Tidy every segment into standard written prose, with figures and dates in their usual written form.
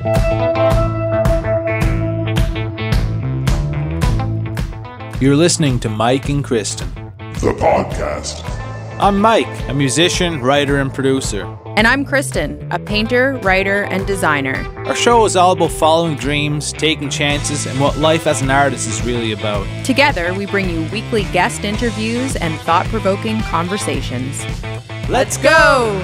You're listening to Mike and Kristen, the podcast. I'm Mike, a musician, writer, and producer. And I'm Kristen, a painter, writer, and designer. Our show is all about following dreams, taking chances, and what life as an artist is really about. Together, we bring you weekly guest interviews and thought-provoking conversations. Let's go!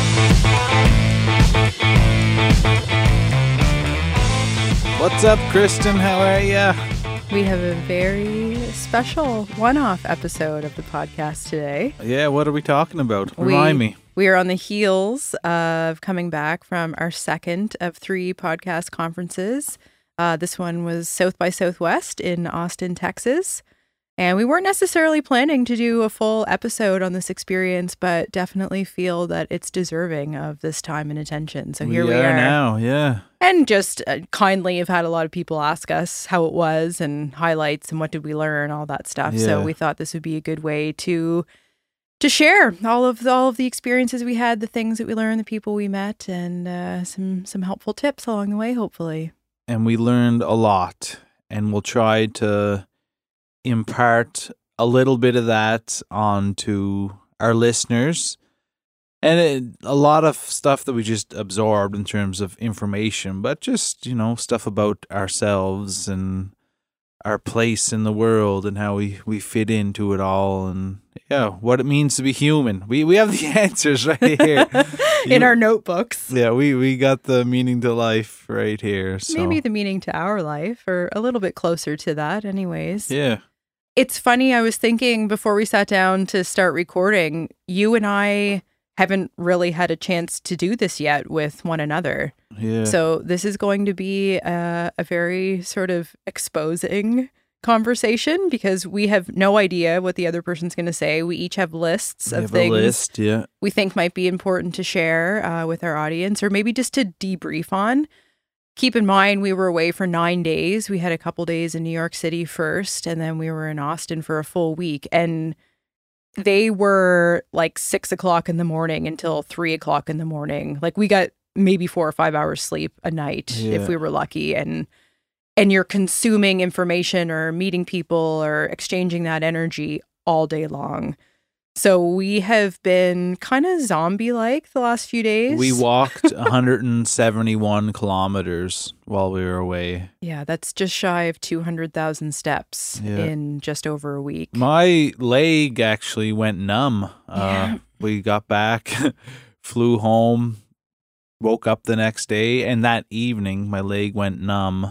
What's up, Kristen? How are ya? We have a very special one-off episode of the podcast today. Yeah, what are we talking about? Remind me. We are on the heels of coming back from our second of 3 podcast conferences. This one was South by Southwest in Austin, Texas. And we weren't necessarily planning to do a full episode on this experience, but definitely feel that it's deserving of this time and attention. So here we are now, yeah. And just kindly have had a lot of people ask us how it was and highlights and what did we learn, all that stuff. Yeah. So we thought this would be a good way to share all of the experiences we had, the things that we learned, the people we met, and some helpful tips along the way, hopefully. And we learned a lot, and we'll try to impart a little bit of that onto our listeners. And a lot of stuff that we just absorbed in terms of information, but just, stuff about ourselves and our place in the world and how we fit into it all, and what it means to be human. We have the answers right here. In our notebooks. Yeah, we got the meaning to life right here. So. Maybe the meaning to our life, or a little bit closer to that anyways. Yeah. It's funny, I was thinking before we sat down to start recording, you and I haven't really had a chance to do this yet with one another. Yeah. So this is going to be a very sort of exposing conversation because we have no idea what the other person's going to say. We each have lists of things we think might be important to share with our audience, or maybe just to debrief on. Keep in mind, we were away for 9 days. We had a couple days in New York City first, and then we were in Austin for a full week. And they were like 6 o'clock in the morning until 3 o'clock in the morning. Like we got maybe 4 or 5 hours sleep a night if we were lucky. And you're consuming information or meeting people or exchanging that energy all day long. So we have been kind of zombie-like the last few days. We walked 171 kilometers while we were away. Yeah, that's just shy of 200,000 steps in just over a week. My leg actually went numb. We got back, flew home, woke up the next day, and that evening my leg went numb.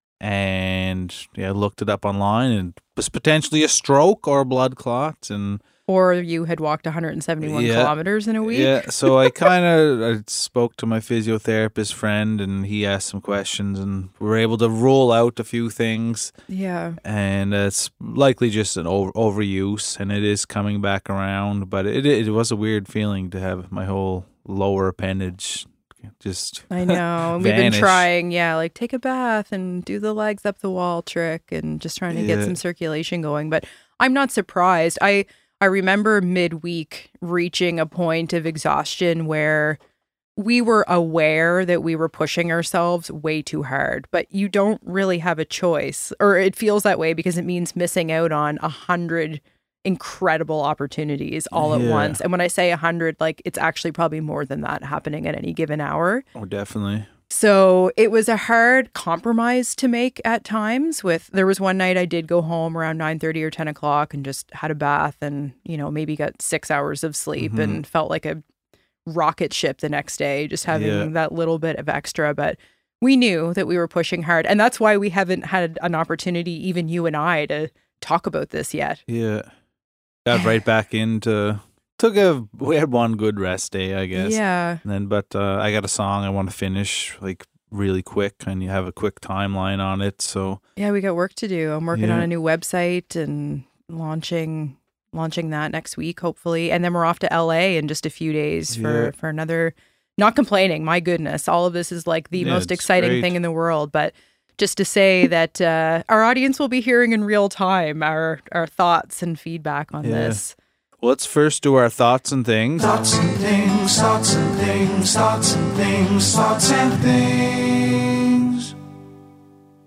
And I looked it up online, and it was potentially a stroke or a blood clot, or you had walked 171 kilometers in a week. Yeah, so I spoke to my physiotherapist friend, and he asked some questions, and we were able to rule out a few things. Yeah. And it's likely just an overuse, and it is coming back around. But it was a weird feeling to have my whole lower appendage just I know. And we've been trying, like take a bath and do the legs up the wall trick and just trying to get some circulation going. But I'm not surprised. I remember midweek reaching a point of exhaustion where we were aware that we were pushing ourselves way too hard, but you don't really have a choice, or it feels that way because it means missing out on 100 incredible opportunities all at once. And when I say 100, like it's actually probably more than that happening at any given hour. Oh, definitely. So it was a hard compromise to make at times. There was one night I did go home around 9:30 or 10 o'clock and just had a bath and, maybe got 6 hours of sleep and felt like a rocket ship the next day, just having that little bit of extra. But we knew that we were pushing hard. And that's why we haven't had an opportunity, even you and I, to talk about this yet. Yeah. Got right back into... We had one good rest day, I guess. Yeah. And then, but I got a song I want to finish like really quick, and you have a quick timeline on it. So yeah, we got work to do. I'm working on a new website and launching that next week, hopefully. And then we're off to LA in just a few days for another. Not complaining, my goodness. All of this is like the most exciting thing in the world, but just to say that our audience will be hearing in real time our thoughts and feedback on this. Well, let's first do our thoughts and things. Thoughts and things, thoughts and things, thoughts and things, thoughts and things.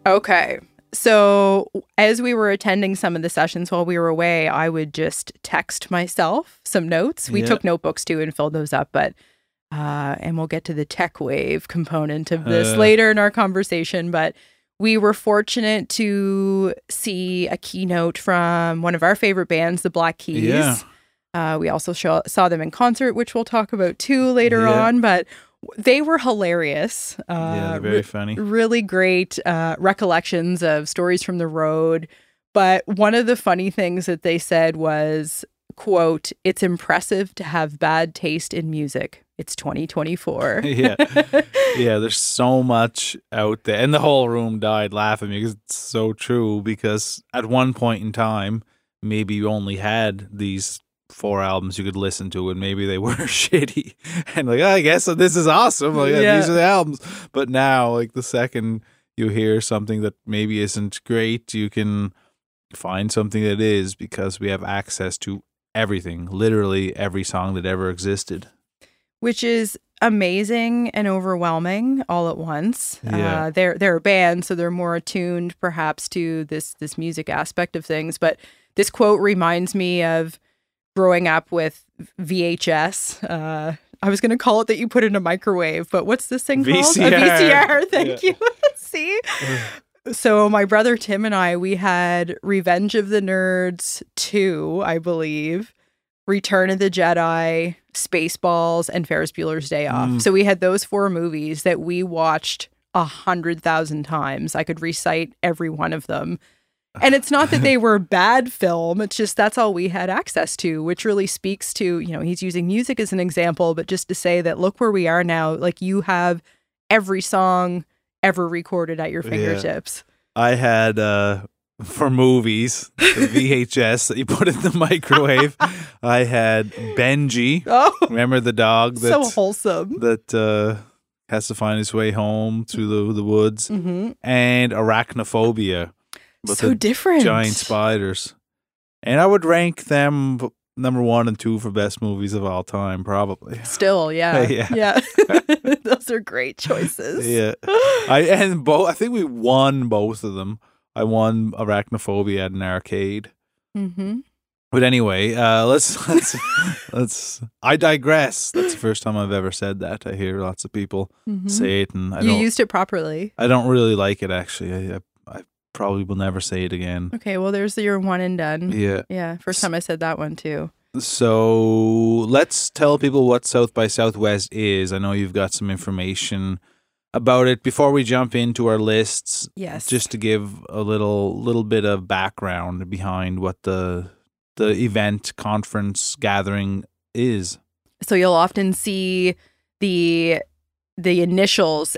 Okay. So as we were attending some of the sessions while we were away, I would just text myself some notes. We took notebooks too and filled those up, but and we'll get to the tech wave component of this later in our conversation. But we were fortunate to see a keynote from one of our favorite bands, the Black Keys. Yeah. We also saw them in concert, which we'll talk about too later on. But they were hilarious. They're very funny. Really great recollections of stories from the road. But one of the funny things that they said was, quote, "It's impressive to have bad taste in music. It's 2024. Yeah, there's so much out there. And the whole room died laughing because it's so true. Because at one point in time, maybe you only had these 4 albums you could listen to, and maybe they were shitty. And like, I guess this is awesome. Like, these are the albums. But now, like, the second you hear something that maybe isn't great, you can find something that is, because we have access to everything, literally every song that ever existed. Which is amazing and overwhelming all at once. Yeah. They're a band, so they're more attuned perhaps to this music aspect of things. But this quote reminds me of growing up with VHS. I was going to call it that you put in a microwave, but what's this thing called? A VCR. Thank you. See? So my brother Tim and I, we had Revenge of the Nerds 2, I believe, Return of the Jedi, Spaceballs, and Ferris Bueller's Day Off. So we had those 4 movies that we watched 100,000 times. I could recite every one of them. And it's not that they were bad film. It's just that's all we had access to, which really speaks to, he's using music as an example, but just to say that look where we are now. Like, you have every song ever recorded at your fingertips. Yeah. I had, for movies, the VHS that you put in the microwave. I had Benji. Oh, remember the dog? So wholesome. That has to find his way home through the woods. Mm-hmm. And Arachnophobia. So different. Giant spiders. And I would rank them number 1 and 2 for best movies of all time, probably. Still, yeah. Yeah. Those are great choices. Yeah. I think we won both of them. I won Arachnophobia at an arcade. Mm-hmm. But anyway, let's. I digress. That's the first time I've ever said that. I hear lots of people say it, and you used it properly. I don't really like it, actually. I probably will never say it again. Okay, well, there's your one and done. Yeah. First time I said that one too. So let's tell people what South by Southwest is. I know you've got some information about it before we jump into our lists. Yes. Just to give a little bit of background behind what the event, conference, gathering is. So you'll often see the initials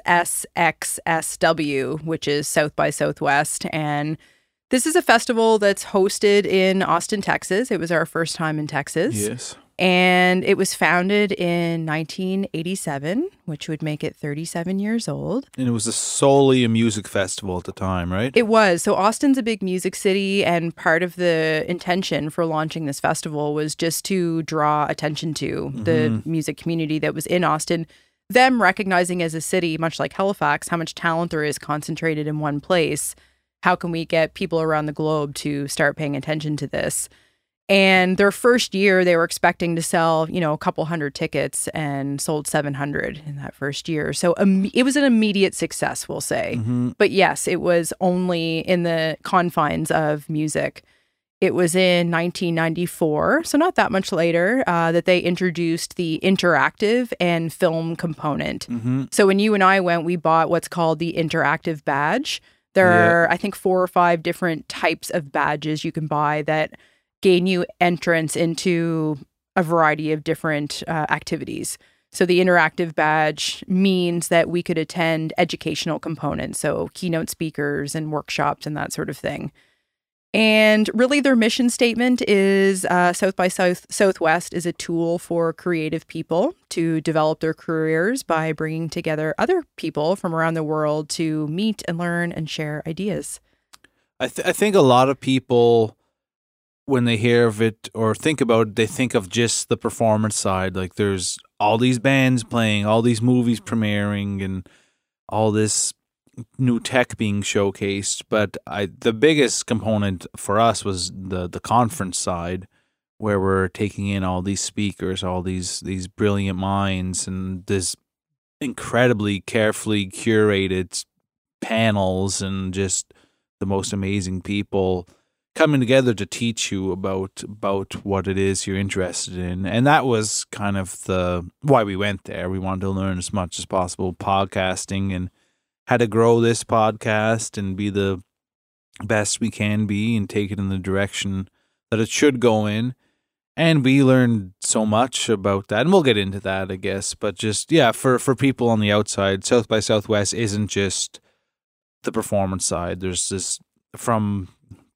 SXSW, which is South by Southwest. And this is a festival that's hosted in Austin, Texas. It was our first time in Texas. Yes. And it was founded in 1987, which would make it 37 years old. And it was solely a music festival at the time, right? It was. So Austin's a big music city, and part of the intention for launching this festival was just to draw attention to the music community that was in Austin. Them recognizing as a city, much like Halifax, how much talent there is concentrated in one place. How can we get people around the globe to start paying attention to this? And their first year, they were expecting to sell, a couple hundred tickets, and sold 700 in that first year. So it was an immediate success, we'll say. Mm-hmm. But yes, it was only in the confines of music. It was in 1994, so not that much later, that they introduced the interactive and film component. Mm-hmm. So when you and I went, we bought what's called the interactive badge. There are, I think, 4 or 5 different types of badges you can buy that gain you entrance into a variety of different activities. So the interactive badge means that we could attend educational components, so keynote speakers and workshops and that sort of thing. And really their mission statement is South by Southwest is a tool for creative people to develop their careers by bringing together other people from around the world to meet and learn and share ideas. I think a lot of people, when they hear of it or think about it, they think of just the performance side. Like, there's all these bands playing, all these movies premiering, and all this new tech being showcased, but the biggest component for us was the conference side, where we're taking in all these speakers, all these brilliant minds, and this incredibly carefully curated panels, and just the most amazing people coming together to teach you about what it is you're interested in. And that was kind of why we went there. We wanted to learn as much as possible podcasting and how to grow this podcast and be the best we can be and take it in the direction that it should go in. And we learned so much about that, and we'll get into that, I guess. But just, yeah, for people on the outside, South by Southwest isn't just the performance side. There's this from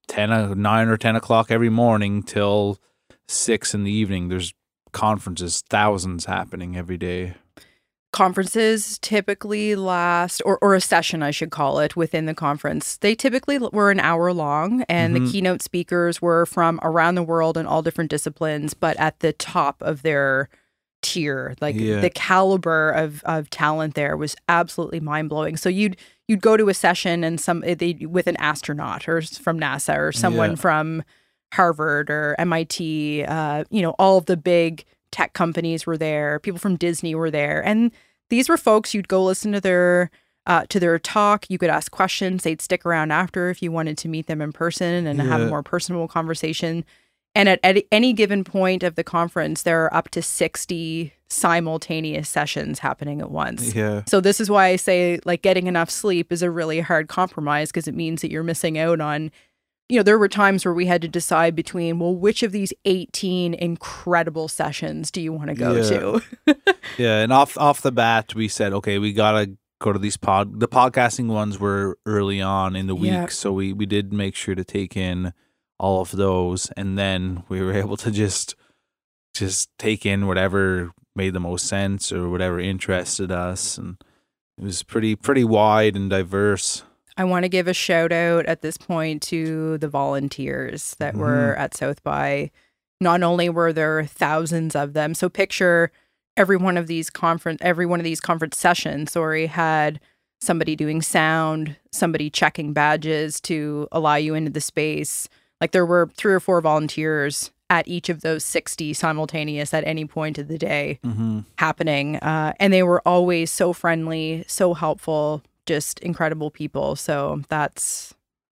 9 or 10 o'clock every morning till 6 in the evening. There's conferences, thousands happening every day. Conferences typically last, or a session, I should call it, within the conference. They typically were an hour long, and the keynote speakers were from around the world in all different disciplines, but at the top of their tier. The caliber of talent there was absolutely mind-blowing. So you'd go to a session and with an astronaut or from NASA or someone from Harvard or MIT, all of the big tech companies were there. People from Disney were there. And these were folks you'd go listen to their talk. You could ask questions. They'd stick around after if you wanted to meet them in person and have a more personal conversation. And at any given point of the conference, there are up to 60 simultaneous sessions happening at once. Yeah. So this is why I say, getting enough sleep is a really hard compromise, because it means that you're missing out on, there were times where we had to decide between, which of these 18 incredible sessions do you want to go to? Yeah, and off the bat, we said, okay, we got to go to these the podcasting ones were early on in the week, so we did make sure to take in all of those, and then we were able to just take in whatever made the most sense or whatever interested us, and it was pretty wide and diverse. I want to give a shout out at this point to the volunteers that were at South by. Not only were there thousands of them, so picture every one of these conference sessions, had somebody doing sound, somebody checking badges to allow you into the space. There were 3 or 4 volunteers at each of those 60 simultaneous at any point of the day happening. And they were always so friendly, so helpful, just incredible people. So that's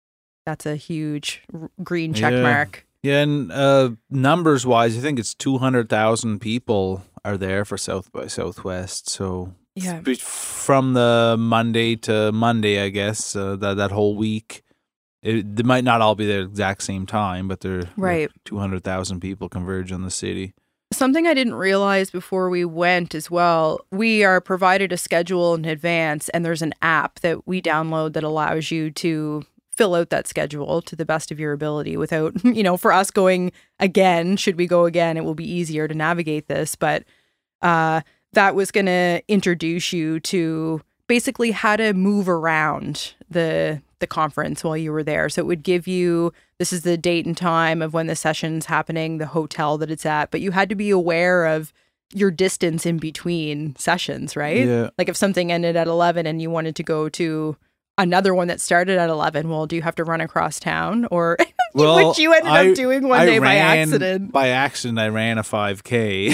a huge green check mark. Yeah, and numbers wise, I think it's 200,000 people are there for South by Southwest. So from the Monday to Monday, I guess, that whole week. They might not all be there at the exact same time, but they're 200,000 people converge on the city. Something I didn't realize before we went as well, we are provided a schedule in advance, and there's an app that we download that allows you to fill out that schedule to the best of your ability without, for us going again, should we go again, it will be easier to navigate this. But that was going to introduce you to basically how to move around the conference while you were there. So it would give you, this is the date and time of when the session's happening, the hotel that it's at, but you had to be aware of your distance in between sessions, right? Yeah. If something ended at 11 and you wanted to go to another one that started at 11, do you have to run across town? Or which you ended up doing one day by accident. By accident, I ran a 5K.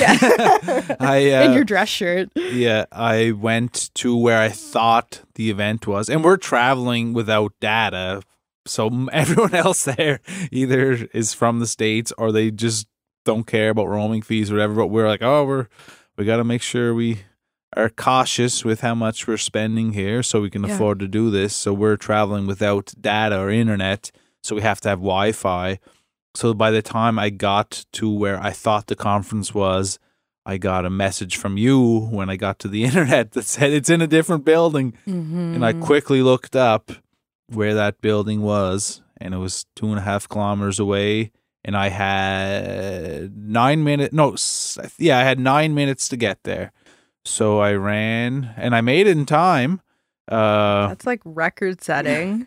Yeah. In your dress shirt. Yeah, I went to where I thought the event was. And we're traveling without data. So everyone else there either is from the States or they just don't care about roaming fees or whatever. But we're like, we got to make sure we are cautious with how much we're spending here so we can afford to do this. So we're traveling without data or internet, so we have to have Wi-Fi. So by the time I got to where I thought the conference was, I got a message from you when I got to the internet that said it's in a different building. And I quickly looked up where that building was, and it was 2.5 kilometers away. And I had 9 minutes. I had 9 minutes to get there. So I ran, and I made it in time. That's record setting.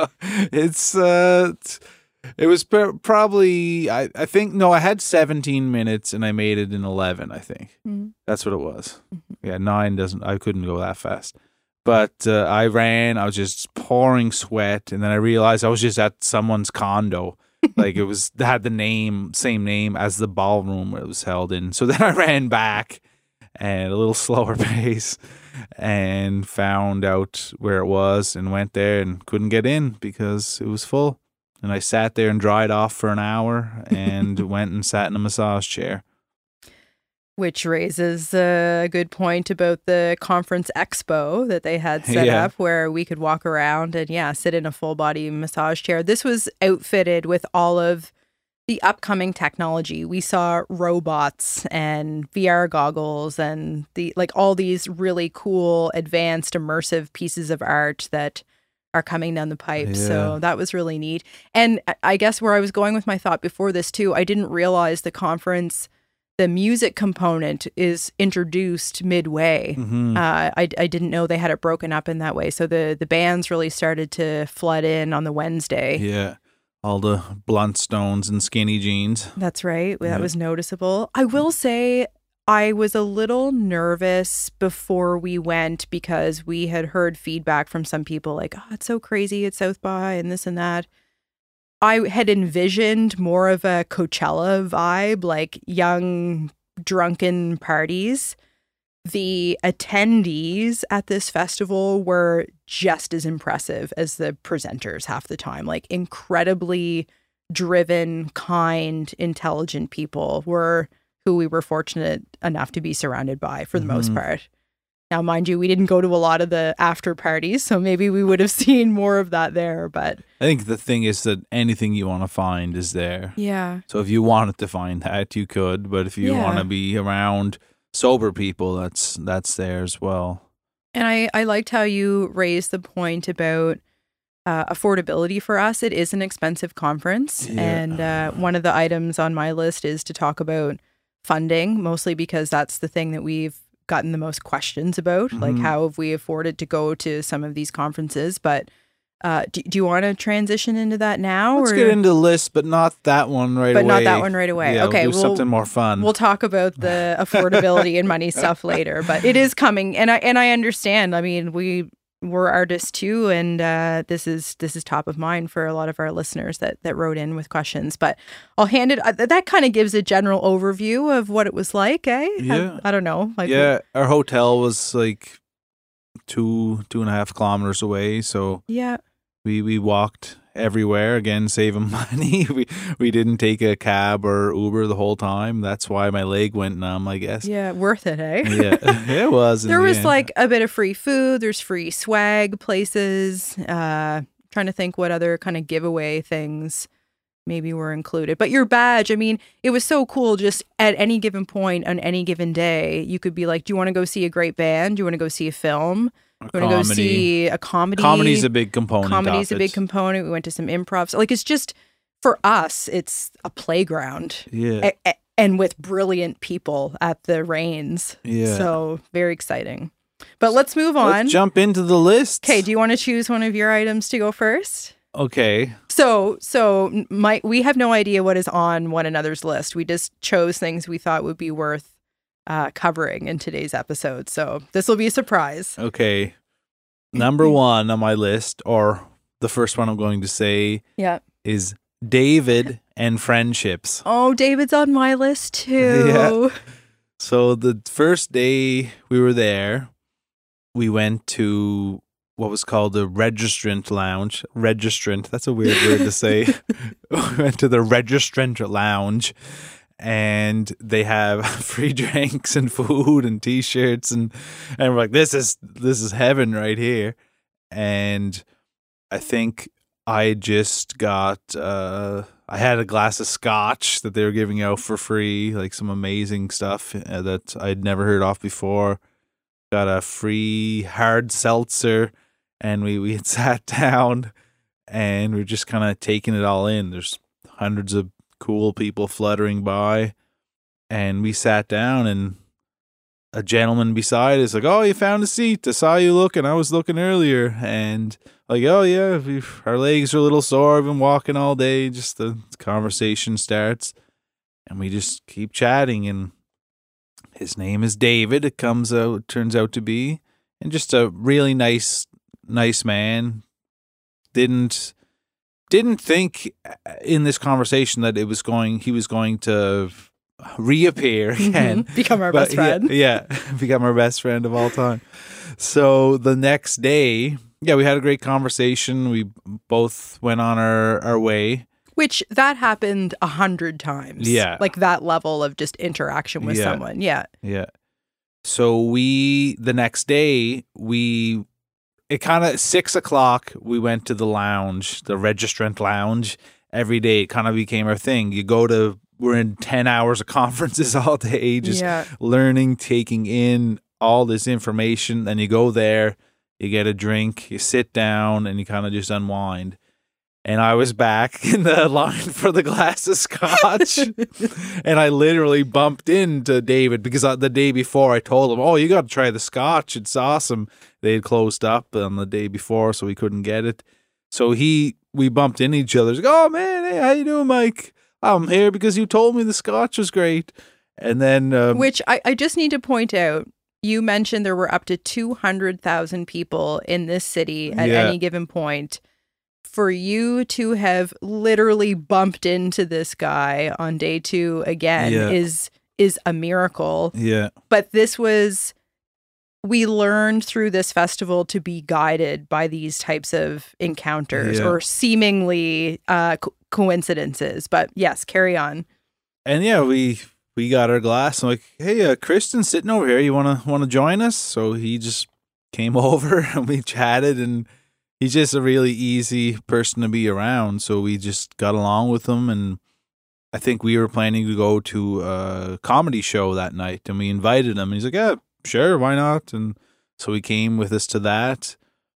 It was probably, I think, I had 17 minutes, and I made it in 11, I think. That's what it was. Yeah, 9 I couldn't go that fast. But I ran. I was just pouring sweat, and then I realized I was just at someone's condo. Like it had the same name as the ballroom where it was held in. So then I ran back at a little slower pace and found out where it was and went there and couldn't get in because it was full. And I sat there and dried off for an hour and went and sat in a massage chair. Which raises a good point about the conference expo that they had set up where we could walk around and, sit in a full body massage chair. This was outfitted with all of the upcoming technology. We saw robots and VR goggles and all these really cool, advanced, immersive pieces of art that are coming down the pipe. Yeah. So that was really neat. And I guess where I was going with my thought before this too, I didn't realize the music component is introduced midway. Mm-hmm. I didn't know they had it broken up in that way. So the bands really started to flood in on the Wednesday. Yeah. All the blunt stones and skinny jeans. That's right. That was noticeable. I will say I was a little nervous before we went because we had heard feedback from some people like, oh, it's so crazy at South by and this and that. I had envisioned more of a Coachella vibe, like young, drunken parties. The attendees at this festival were just as impressive as the presenters half the time. Like incredibly driven, kind, intelligent people were who we were fortunate enough to be surrounded by for the most part. Now, mind you, we didn't go to a lot of the after parties, so maybe we would have seen more of that there. But I think the thing is that anything you want to find is there. Yeah. So if you wanted to find that, you could. But if you want to be around sober people, that's there as well. And I liked how you raised the point about affordability for us. It is an expensive conference. Yeah. And one of the items on my list is to talk about funding, mostly because that's the thing that we've gotten the most questions about, like how have we afforded to go to some of these conferences. But do you want to transition into that now? Let's get into the list, but not that one right away. But not that one right away. Yeah, okay, we'll do something more fun. We'll talk about the affordability and money stuff later, but it is coming, and I understand. I mean, we're artists too, and this is top of mind for a lot of our listeners that wrote in with questions. But I'll hand it. That kind of gives a general overview of what it was like, eh? Yeah. I don't know. Our hotel was like 2.5 kilometers away, so we walked everywhere, again saving money. We didn't take a cab or Uber the whole time. That's why my leg went numb, I guess. Yeah, worth it, eh? Yeah, it was. There was like a bit of free food. There's free swag places. Trying to think what other kind of giveaway things maybe were included. But your badge, I mean, it was so cool. Just at any given point on any given day, you could be like, do you want to go see a great band? Do you want to go see a film? We're going to go see a comedy. Comedy's a big component. Comedy's a big component. We went to some improvs. Like, it's just, for us, it's a playground. Yeah. And with brilliant people at the reins. Yeah. So, very exciting. But let's move on. Let's jump into the list. Okay, do you want to choose one of your items to go first? Okay. So we have no idea what is on one another's list. We just chose things we thought would be worth covering in today's episode. So this will be a surprise. Okay. Number one on my list, or the first one I'm going to say, is David and friendships. Oh, David's on my list too. Yeah. So the first day we were there, we went to what was called the Registrant Lounge. Registrant, that's a weird word to say. We went to the Registrant Lounge. And they have free drinks and food and T-shirts and we're like, this is heaven right here. And I think I just got I had a glass of scotch that they were giving out for free, like some amazing stuff that I'd never heard of before. Got a free hard seltzer, and we had sat down and we're just kind of taking it all in. There's hundreds of cool people fluttering by, and we sat down, and a gentleman beside us like, oh, you found a seat. I saw you looking. I was looking earlier. And like, oh yeah, our legs are a little sore. I've been walking all day. Just the conversation starts, and we just keep chatting. And his name is David. Turns out to be, and just a really nice man. Didn't think in this conversation that he was going to reappear again. Become our best friend. Yeah, become our best friend of all time. So the next day, we had a great conversation. We both went on our way. Which that happened 100 times. Yeah. Like that level of just interaction with someone. Yeah. Yeah. So the next day, it kind of 6 o'clock, we went to the lounge, the registrant lounge. Every day it kind of became our thing. We're in 10 hours of conferences all day, just learning, taking in all this information. Then you go there, you get a drink, you sit down, and you kind of just unwind. And I was back in the line for the glass of scotch. And I literally bumped into David because the day before I told him, oh, you got to try the scotch. It's awesome. They had closed up on the day before, so we couldn't get it. So we bumped into each other. He's like, oh, man, hey, how you doing, Mike? I'm here because you told me the scotch was great. And then... which I just need to point out, you mentioned there were up to 200,000 people in this city at any given point. For you to have literally bumped into this guy on day 2 again is a miracle. Yeah. But we learned through this festival to be guided by these types of encounters or seemingly coincidences. But yes, carry on. And we got our glass. I'm like, hey, Kristen's sitting over here. You wanna join us? So he just came over and we chatted, and he's just a really easy person to be around. So we just got along with him, and I think we were planning to go to a comedy show that night, and we invited him. And he's like, yeah, sure, why not? And so he came with us to that.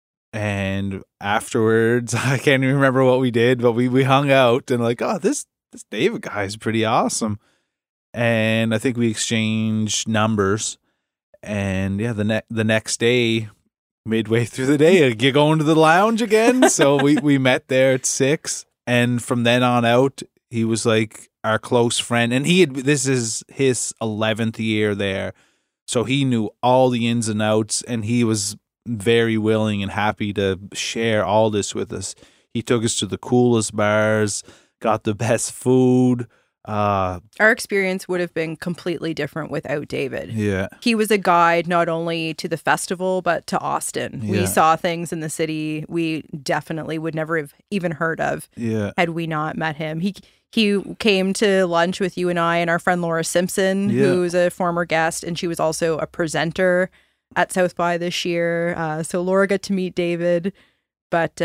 And afterwards, I can't even remember what we did, but we hung out and like, oh, this David guy is pretty awesome. And I think we exchanged numbers. And the next day, midway through the day, you going to the lounge again. So we met there at 6, and from then on out, he was like our close friend. And this is his 11th year there, so he knew all the ins and outs, and he was very willing and happy to share all this with us. He took us to the coolest bars, got the best food. Our experience would have been completely different without David. Yeah. He was a guide not only to the festival, but to Austin. Yeah. We saw things in the city we definitely would never have even heard of had we not met him. He came to lunch with you and I and our friend Laura Simpson, who's a former guest, and she was also a presenter at South by this year. So Laura got to meet David, but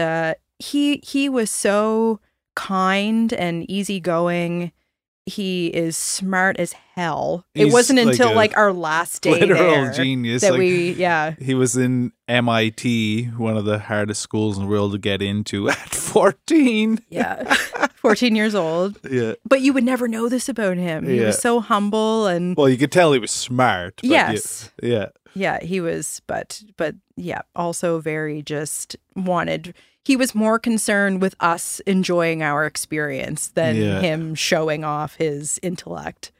he was so kind and easygoing. He is smart as hell. It wasn't until like our last day literal genius that he was in MIT, one of the hardest schools in the world to get into, at 14. 14 years old. Yeah, but you would never know this about him. He was so humble, and well, you could tell he was smart. But yeah, he was, but also very just wanted. He was more concerned with us enjoying our experience than him showing off his intellect.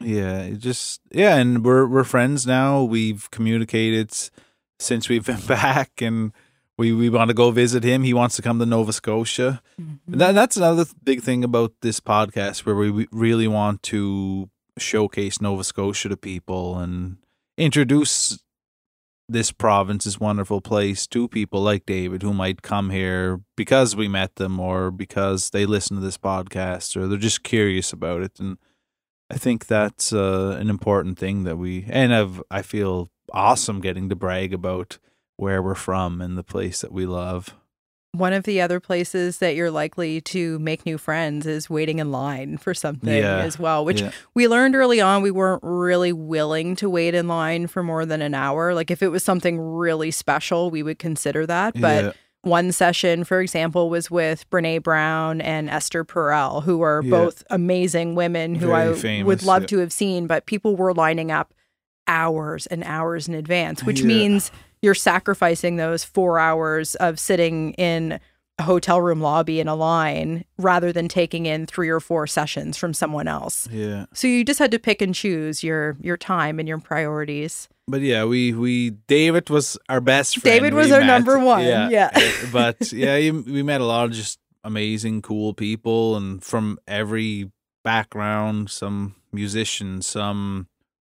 And we're friends now. We've communicated since we've been back, and we want to go visit him. He wants to come to Nova Scotia. Mm-hmm. That's another big thing about this podcast, where we really want to showcase Nova Scotia to people and introduce this province, this wonderful place, to people like David who might come here because we met them, or because they listen to this podcast, or they're just curious about it. And I think that's an important thing that I feel awesome getting to brag about where we're from and the place that we love. One of the other places that you're likely to make new friends is waiting in line for something as well, which we learned early on we weren't really willing to wait in line for more than an hour. Like if it was something really special, we would consider that. But one session, for example, was with Brene Brown and Esther Perel, who are both amazing women who very I famous, would love to have seen, but people were lining up hours and hours in advance, which means you're sacrificing those 4 hours of sitting in a hotel room lobby in a line rather than taking in 3 or 4 sessions from someone else. Yeah. So you just had to pick and choose your time and your priorities. But yeah, we David was our best friend. David was our number one. Yeah. But yeah, we met a lot of just amazing, cool people, and from every background, some musicians, some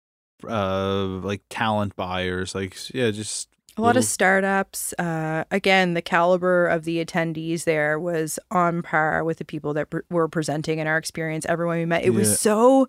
like talent buyers, like just a lot of startups. Again, the caliber of the attendees there was on par with the people that were presenting in our experience. Everyone we met, it was so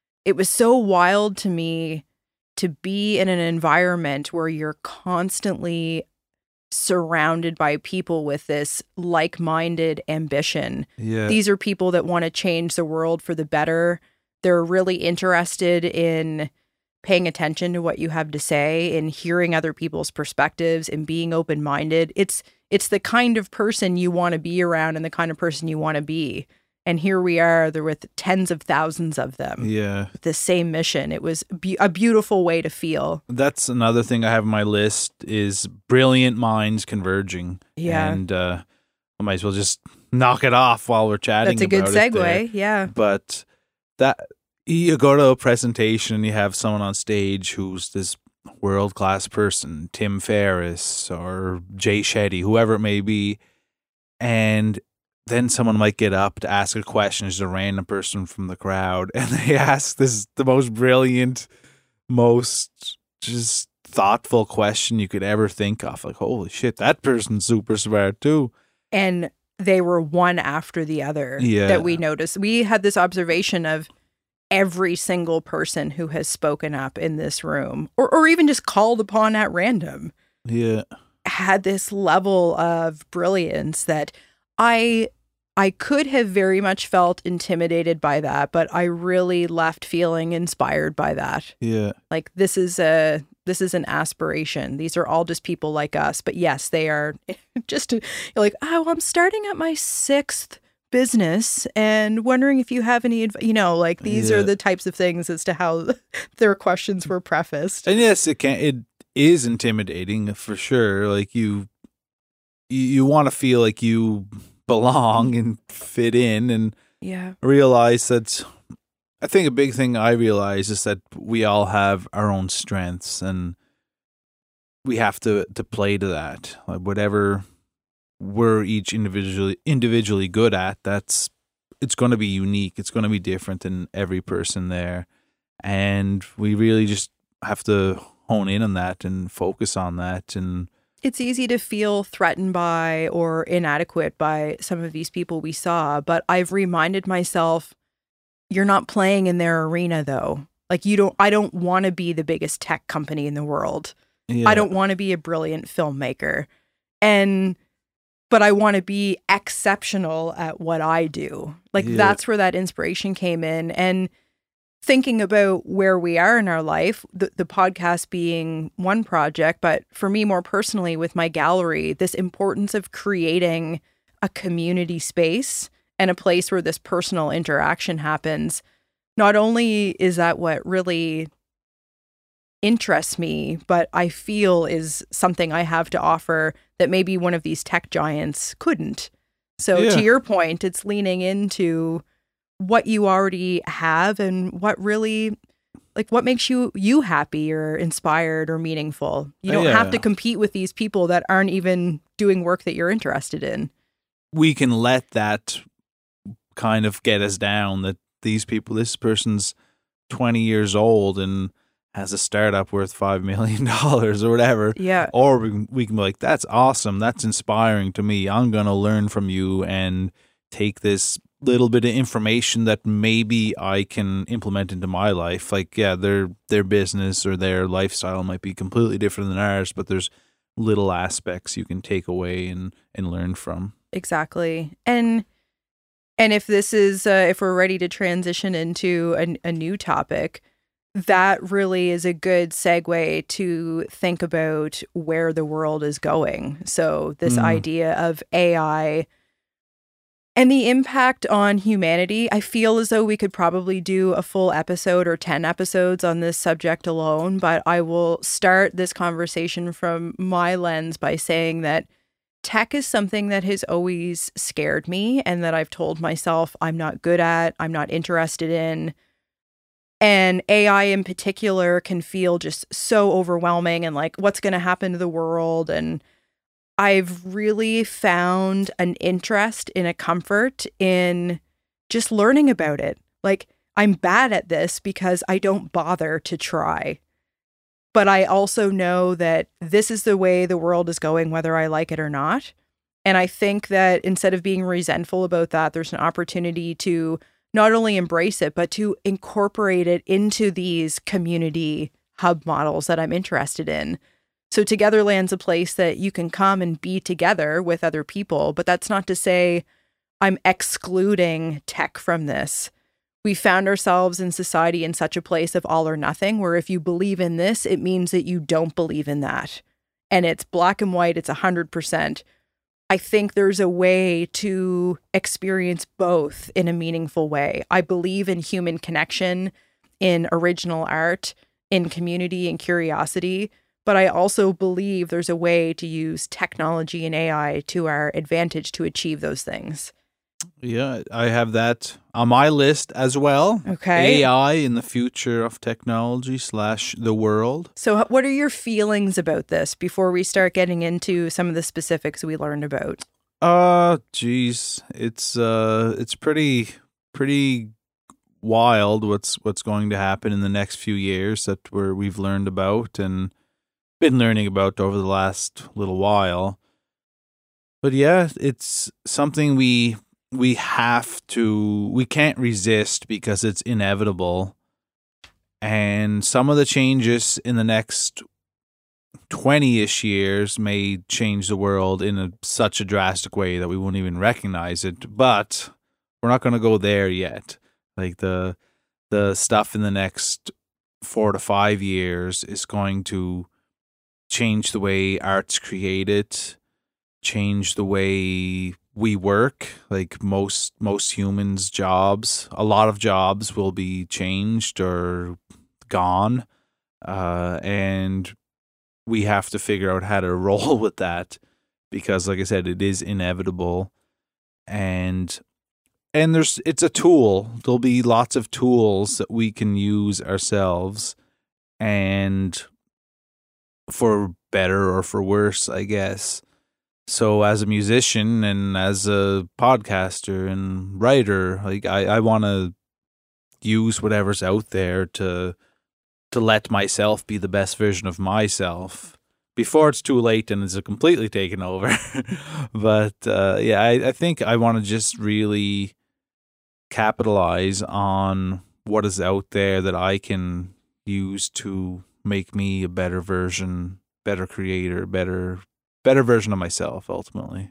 wild to me to be in an environment where you're constantly surrounded by people with this like-minded ambition. Yeah. These are people that want to change the world for the better. They're really interested in paying attention to what you have to say and hearing other people's perspectives and being open-minded. It's the kind of person you want to be around and the kind of person you want to be. And here we are, there with tens of thousands of them. Yeah. With the same mission. It was a beautiful way to feel. That's another thing I have on my list is brilliant minds converging. Yeah. And I might as well just knock it off while we're chatting. That's a good segue. Yeah. But that you go to a presentation and you have someone on stage who's this world-class person, Tim Ferriss or Jay Shetty, whoever it may be, and then someone might get up to ask a question as a random person from the crowd, and they ask the most brilliant, most just thoughtful question you could ever think of. Like, holy shit, that person's super smart too. And they were one after the other that we noticed. We had this observation of every single person who has spoken up in this room, or even just called upon at random, had this level of brilliance that I could have very much felt intimidated by that, but I really left feeling inspired by that. Yeah. Like this is an aspiration. These are all just people like us, but yes, they are just you're like, oh, well, I'm starting at my 6th business and wondering if you have any, like these are the types of things as to how their questions were prefaced. And yes, it is intimidating for sure. Like you want to feel like you belong and fit in and realize that. I think a big thing I realize is that we all have our own strengths and we have to play to that. Like whatever we're each individually good at, it's going to be unique. It's going to be different than every person there. And we really just have to hone in on that and focus on that. And it's easy to feel threatened by or inadequate by some of these people we saw, but I've reminded myself, you're not playing in their arena though. Like I don't want to be the biggest tech company in the world. Yeah. I don't want to be a brilliant filmmaker. But I want to be exceptional at what I do. Like that's where that inspiration came in. And thinking about where we are in our life, the podcast being one project, but for me more personally with my gallery, this importance of creating a community space and a place where this personal interaction happens. Not only is that what really interests me, but I feel is something I have to offer that maybe one of these tech giants couldn't. So to your point, it's leaning into what you already have and what really, like what makes you happy or inspired or meaningful. You don't have to compete with these people that aren't even doing work that you're interested in. We can let that kind of get us down, that this person's 20 years old and has a startup worth $5 million or whatever. Yeah. Or we can be like, that's awesome. That's inspiring to me. I'm going to learn from you and take this little bit of information that maybe I can implement into my life. Like, their business or their lifestyle might be completely different than ours, but there's little aspects you can take away and learn from. Exactly. And if this is, if we're ready to transition into a new topic, that really is a good segue to think about where the world is going. So this idea of AI and the impact on humanity, I feel as though we could probably do a full episode or 10 episodes on this subject alone, but I will start this conversation from my lens by saying that tech is something that has always scared me and that I've told myself I'm not good at, I'm not interested in. And AI in particular can feel just so overwhelming and like, what's going to happen to the world? And I've really found an interest in a comfort in just learning about it. Like, I'm bad at this because I don't bother to try. But I also know that this is the way the world is going, whether I like it or not. And I think that instead of being resentful about that, there's an opportunity to not only embrace it, but to incorporate it into these community hub models that I'm interested in. So Togetherland's a place that you can come and be together with other people, but that's not to say I'm excluding tech from this. We found ourselves in society in such a place of all or nothing, where if you believe in this, it means that you don't believe in that. And it's black and white, it's 100%. I think there's a way to experience both in a meaningful way. I believe in human connection, in original art, in community and curiosity, but I also believe there's a way to use technology and AI to our advantage to achieve those things. Yeah, I have that on my list as well. Okay. AI in the future of technology / the world. So what are your feelings about this before we start getting into some of the specifics we learned about? Geez. It's pretty wild what's going to happen in the next few years that we've learned about and been learning about over the last little while. But yeah, it's something we can't resist because it's inevitable. And some of the changes in the next 20-ish years may change the world in such a drastic way that we won't even recognize it. But we're not going to go there yet. Like the stuff in the next 4 to 5 years is going to change the way art's created, change the way we work. Like most humans' jobs, a lot of jobs will be changed or gone, and we have to figure out how to roll with that because, like I said, it is inevitable. And it's a tool. There'll be lots of tools that we can use ourselves, and for better or for worse, I guess. So as a musician and as a podcaster and writer, like I want to use whatever's out there to let myself be the best version of myself before it's too late and it's completely taken over. But I think I want to just really capitalize on what is out there that I can use to make me a better version, better creator, better version of myself, ultimately.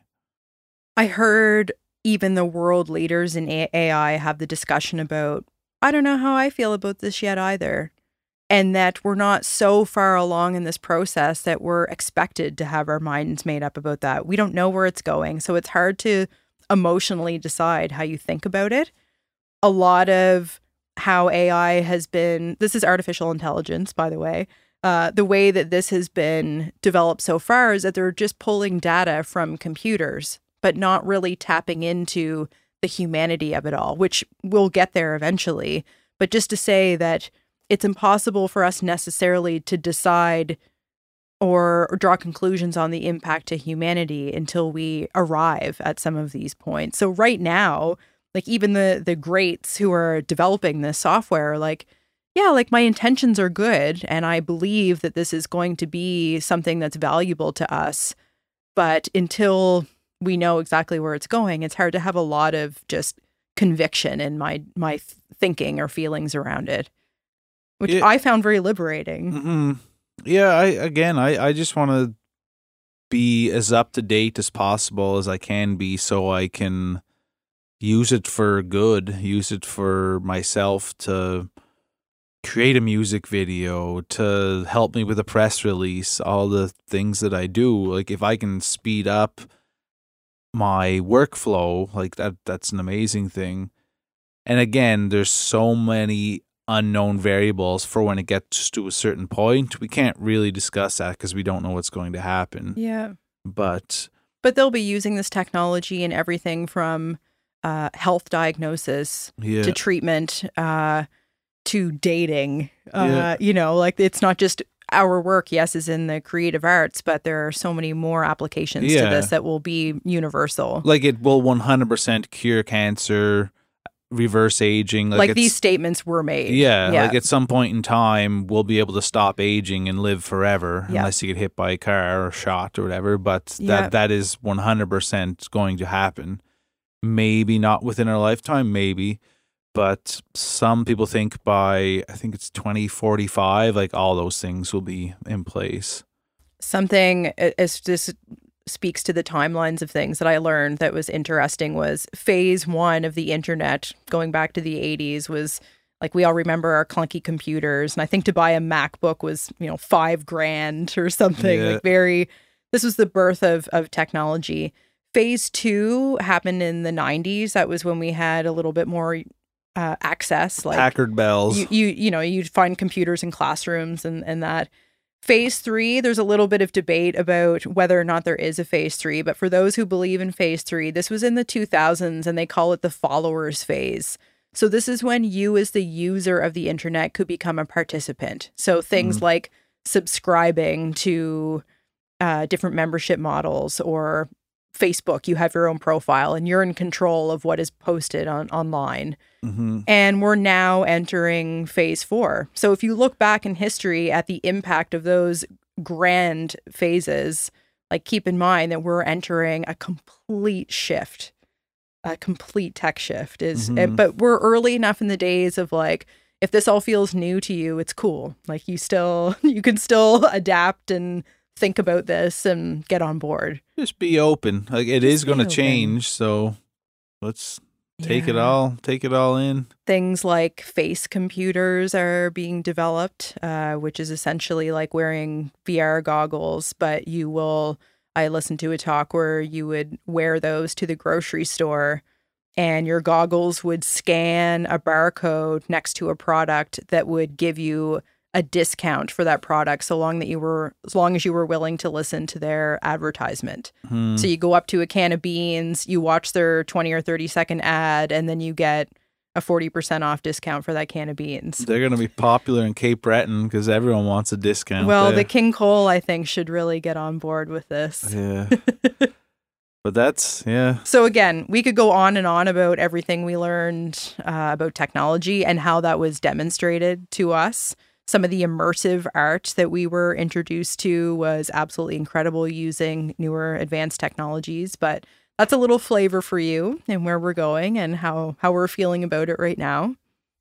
I heard even the world leaders in AI have the discussion about, I don't know how I feel about this yet either. And that we're not so far along in this process that we're expected to have our minds made up about that. We don't know where it's going. So it's hard to emotionally decide how you think about it. A lot of how AI has been, this is artificial intelligence, by the way, the way that this has been developed so far is that they're just pulling data from computers, but not really tapping into the humanity of it all, which we'll get there eventually. But just to say that it's impossible for us necessarily to decide or draw conclusions on the impact to humanity until we arrive at some of these points. So right now, like even the greats who are developing this software, like, yeah, like my intentions are good and I believe that this is going to be something that's valuable to us. But until we know exactly where it's going, it's hard to have a lot of just conviction in my thinking or feelings around it, which I found very liberating. Mm-hmm. Yeah, I just want to be as up to date as possible as I can be so I can use it for good, use it for myself to create a music video, to help me with a press release, all the things that I do. Like if I can speed up my workflow, like that's an amazing thing. And again, there's so many unknown variables for when it gets to a certain point. We can't really discuss that because we don't know what's going to happen. Yeah. But But they'll be using this technology in everything from health diagnosis to treatment to dating. You know, like it's not just our work, yes, is in the creative arts, but there are so many more applications to this that will be universal. Like it will 100% cure cancer, reverse aging. Like these statements were made. Yeah, like at some point in time, we'll be able to stop aging and live forever unless you get hit by a car or shot or whatever. But that is 100% going to happen. Maybe not within our lifetime, maybe. But some people think by, I think it's 2045, like all those things will be in place. Something, as this speaks to the timelines of things that I learned that was interesting, was phase one of the internet, going back to the 80s, was like, we all remember our clunky computers. And I think to buy a MacBook was, you know, $5,000 or something. Like this was the birth of technology. Phase two happened in the 90s. That was when we had a little bit more access, like Packard Bells. You know, you'd find computers in classrooms and that. Phase three, there's a little bit of debate about whether or not there is a phase three, but for those who believe in phase three, this was in the 2000s and they call it the followers phase. So this is when you as the user of the internet could become a participant. So things like subscribing to different membership models, or Facebook, you have your own profile and you're in control of what is posted online. And we're now entering phase four. So if you look back in history at the impact of those grand phases, like keep in mind that we're entering a complete shift, a complete tech shift. But we're early enough in the days of like, if this all feels new to you, it's cool. Like you can still adapt and think about this and get on board. Just be open. Like it is going to change, so let's take it all in. Things like face computers are being developed, which is essentially like wearing VR goggles, but I listened to a talk where you would wear those to the grocery store and your goggles would scan a barcode next to a product that would give you a discount for that product as long as you were willing to listen to their advertisement. So you go up to a can of beans, you watch their 20 or 30 second ad, and then you get a 40% off discount for that can of beans. They're going to be popular in Cape Breton because everyone wants a discount. Well, the King Cole, I think, should really get on board with this. Yeah. But that's, So again, we could go on and on about everything we learned about technology and how that was demonstrated to us. Some of the immersive art that we were introduced to was absolutely incredible using newer advanced technologies. But that's a little flavor for you and where we're going and how we're feeling about it right now.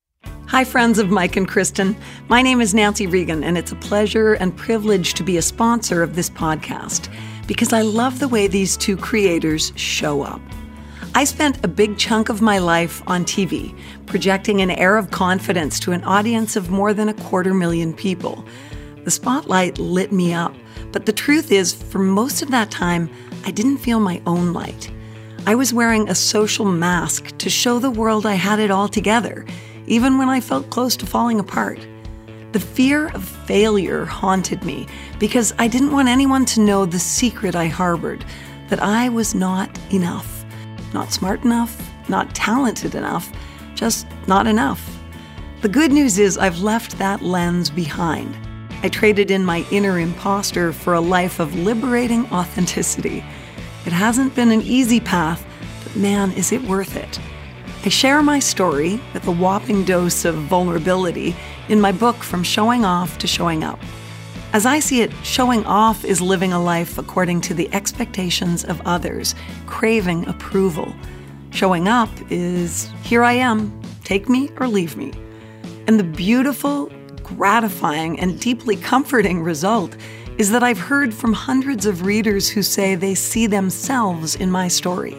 Hi, friends of Mike and Kristen. My name is Nancy Regan, and it's a pleasure and privilege to be a sponsor of this podcast because I love the way these two creators show up. I spent a big chunk of my life on TV, projecting an air of confidence to an audience of more than 250,000 people. The spotlight lit me up, but the truth is, for most of that time, I didn't feel my own light. I was wearing a social mask to show the world I had it all together, even when I felt close to falling apart. The fear of failure haunted me because I didn't want anyone to know the secret I harbored, that I was not enough. Not smart enough, not talented enough, just not enough. The good news is I've left that lens behind. I traded in my inner imposter for a life of liberating authenticity. It hasn't been an easy path, but man, is it worth it. I share my story with a whopping dose of vulnerability in my book, From Showing Off to Showing Up. As I see it, showing off is living a life according to the expectations of others, craving approval. Showing up is, here I am, take me or leave me. And the beautiful, gratifying, and deeply comforting result is that I've heard from hundreds of readers who say they see themselves in my story.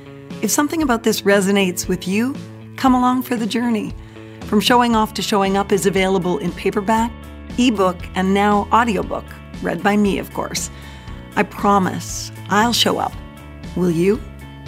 If something about this resonates with you, come along for the journey. From Showing Off to Showing Up is available in paperback, ebook, and now audiobook, read by me, of course. I promise I'll show up. Will you?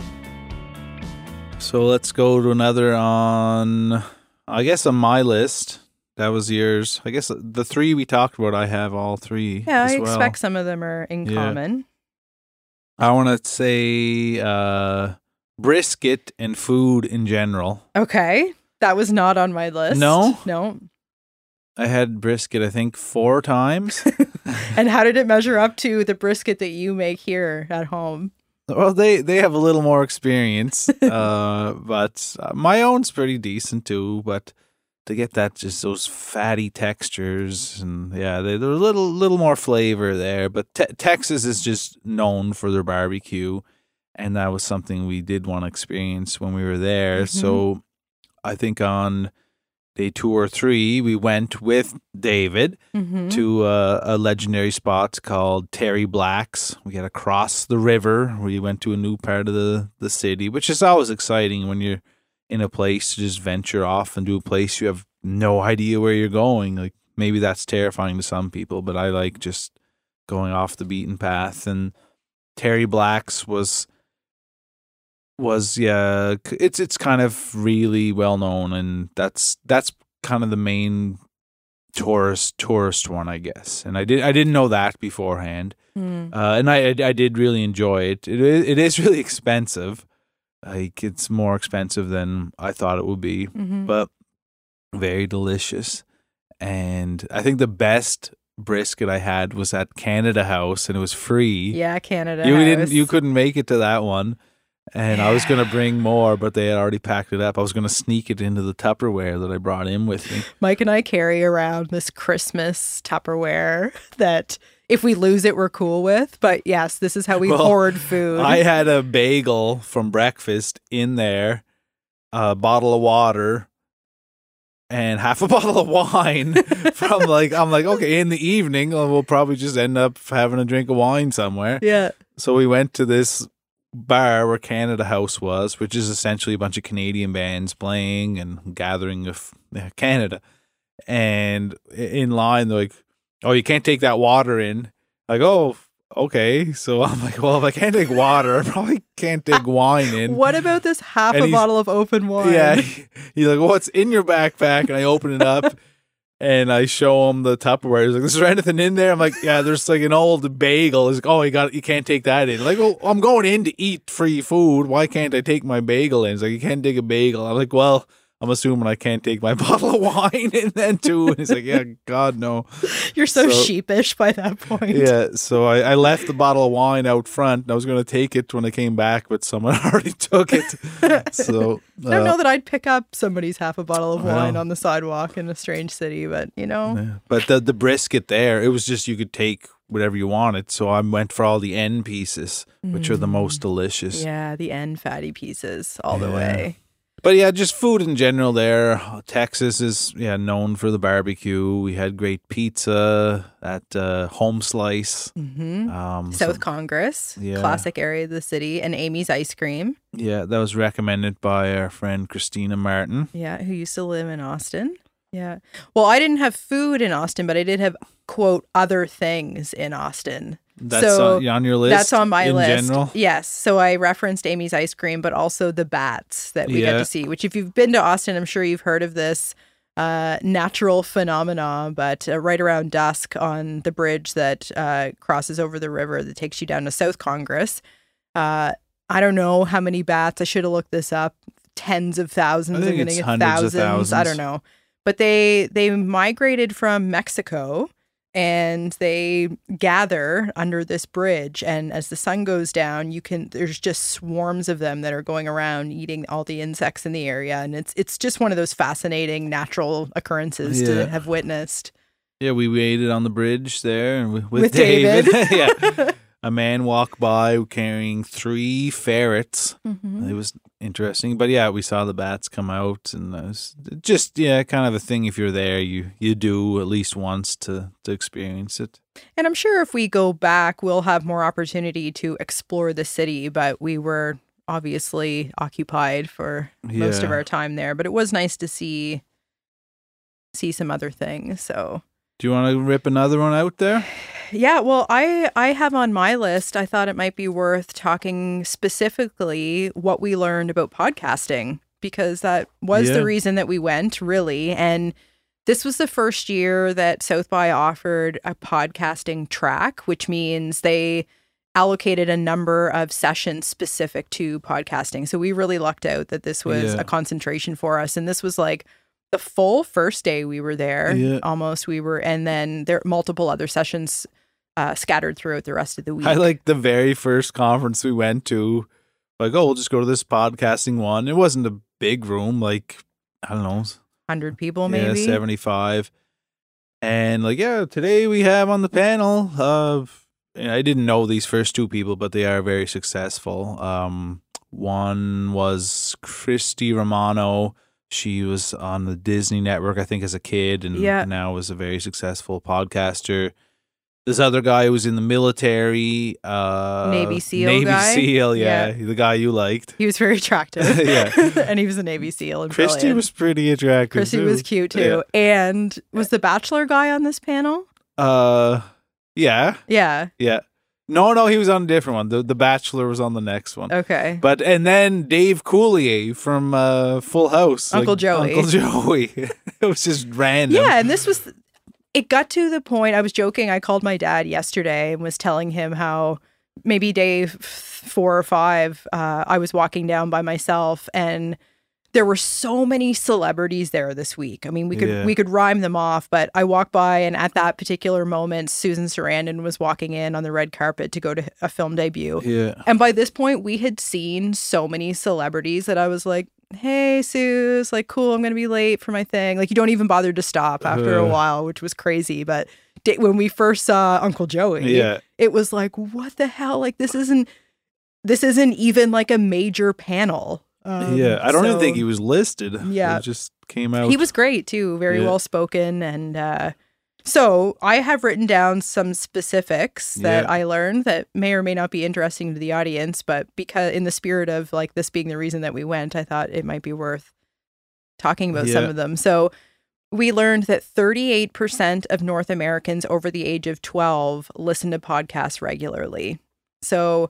So let's go to another on my list. That was yours. I guess the three we talked about, I have all three. Yeah, as I well. expect some of them are in common. I want to say brisket and food in general. Okay. That was not on my list. No? No. I had brisket, I think, 4 times. And how did it measure up to the brisket that you make here at home? Well, they have a little more experience, but my own's pretty decent too. But to get that, just those fatty textures, and yeah, there's a little more flavor there. But Texas is just known for their barbecue, and that was something we did want to experience when we were there. Mm-hmm. So I think on day 2 or 3, we went with David to a legendary spot called Terry Black's. We got across the river. We went to a new part of the city, which is always exciting when you're in a place to just venture off and do a place you have no idea where you're going. Like, maybe that's terrifying to some people, but I like just going off the beaten path. And Terry Black's was yeah, it's kind of really well known, and that's kind of the main tourist one, I guess. And I didn't know that beforehand, and I did really enjoy it. It is really expensive, like it's more expensive than I thought it would be, but very delicious. And I think the best brisket I had was at Canada House, and it was free. Yeah, Canada House. You couldn't make it to that one. And I was going to bring more, but they had already packed it up. I was going to sneak it into the Tupperware that I brought in with me. Mike and I carry around this Christmas Tupperware that if we lose it, we're cool with. But yes, this is how we hoard food. I had a bagel from breakfast in there, a bottle of water, and half a bottle of wine from I'm like, okay, in the evening, we'll probably just end up having a drink of wine somewhere. Yeah. So we went to this bar where Canada House was, which is essentially a bunch of Canadian bands playing and gathering of Canada. And in line, they're like, oh, you can't take that water in. Like, oh, okay. So I'm like, well, if I can't take water, I probably can't take wine in. What about this half a bottle of open wine? Yeah. He's like, what's in your backpack? And I open it up. And I show him the Tupperware. He's like, is there anything in there? I'm like, yeah, there's like an old bagel. He's like, oh, you can't take that in. Like, well, I'm going in to eat free food. Why can't I take my bagel in? He's like, you can't take a bagel. I'm like, well, I'm assuming I can't take my bottle of wine in then too. And he's like, yeah, God, no. You're so sheepish by that point. Yeah, so I left the bottle of wine out front, and I was going to take it when I came back, but someone already took it. So I don't know that I'd pick up somebody's half a bottle of wine on the sidewalk in a strange city, but you know. Yeah. But the brisket there, it was just you could take whatever you wanted. So I went for all the end pieces, which are the most delicious. Yeah, the end fatty pieces all the way. But yeah, just food in general there. Texas is known for the barbecue. We had great pizza at Home Slice. South Congress, classic area of the city, and Amy's Ice Cream. Yeah, that was recommended by our friend Christina Martin. Yeah, who used to live in Austin. Yeah. Well, I didn't have food in Austin, but I did have, quote, other things in Austin. That's on your list? That's on my list. In general? Yes. So I referenced Amy's Ice Cream, but also the bats that we got to see, which if you've been to Austin, I'm sure you've heard of this natural phenomena, but right around dusk on the bridge that crosses over the river that takes you down to South Congress. I don't know how many bats. I should have looked this up. Tens of thousands. I think it's hundreds of thousands. I don't know. But they migrated from Mexico, and they gather under this bridge, and as the sun goes down, there's just swarms of them that are going around eating all the insects in the area, and it's just one of those fascinating natural occurrences to have witnessed. Yeah, we waited on the bridge there and with David. Yeah. A man walked by carrying 3 ferrets. It was interesting. But yeah, we saw the bats come out, and it was just, kind of a thing. If you're there, you do at least once to experience it. And I'm sure if we go back, we'll have more opportunity to explore the city, but we were obviously occupied for most of our time there. But it was nice to see some other things, so... Do you want to rip another one out there? Yeah, well, I have on my list, I thought it might be worth talking specifically what we learned about podcasting, because that was the reason that we went, really. And this was the first year that South by offered a podcasting track, which means they allocated a number of sessions specific to podcasting. So we really lucked out that this was a concentration for us. And this was like the full first day we were there, almost and then there are multiple other sessions scattered throughout the rest of the week. I like the very first conference we went to, like, oh, we'll just go to this podcasting one. It wasn't a big room, like, I don't know. 100 people maybe? Yeah, 75. And like, today we have on the panel I didn't know these first two people, but they are very successful. One was Christy Romano. She was on the Disney Network, I think, as a kid, and now is a very successful podcaster. This other guy who was in the military. Navy SEAL Navy guy. SEAL, the guy you liked. He was very attractive. And he was a Navy SEAL. And Christy brilliant. was pretty attractive. Christy was cute too. Yeah. And was the Bachelor guy on this panel? Yeah. Yeah. No, he was on a different one. The Bachelor was on the next one. Okay. And then Dave Coulier from Full House. Uncle Joey. It was just random. Yeah, and it got to the point, I was joking, I called my dad yesterday and was telling him how maybe day 4 or 5, I was walking down by myself and there were so many celebrities there this week. I mean, we could rhyme them off, but I walked by and at that particular moment, Susan Sarandon was walking in on the red carpet to go to a film debut. Yeah. And by this point, we had seen so many celebrities that I was like, hey, Suze, like, cool, I'm going to be late for my thing. Like, you don't even bother to stop after a while, which was crazy. But when we first saw Uncle Joey, it was like, what the hell? Like, this isn't even like a major panel. I don't even think he was listed. Yeah. It just came out. He was great, too. Very well spoken. And so I have written down some specifics that I learned that may or may not be interesting to the audience. But because in the spirit of like this being the reason that we went, I thought it might be worth talking about some of them. So we learned that 38% of North Americans over the age of 12 listen to podcasts regularly. So...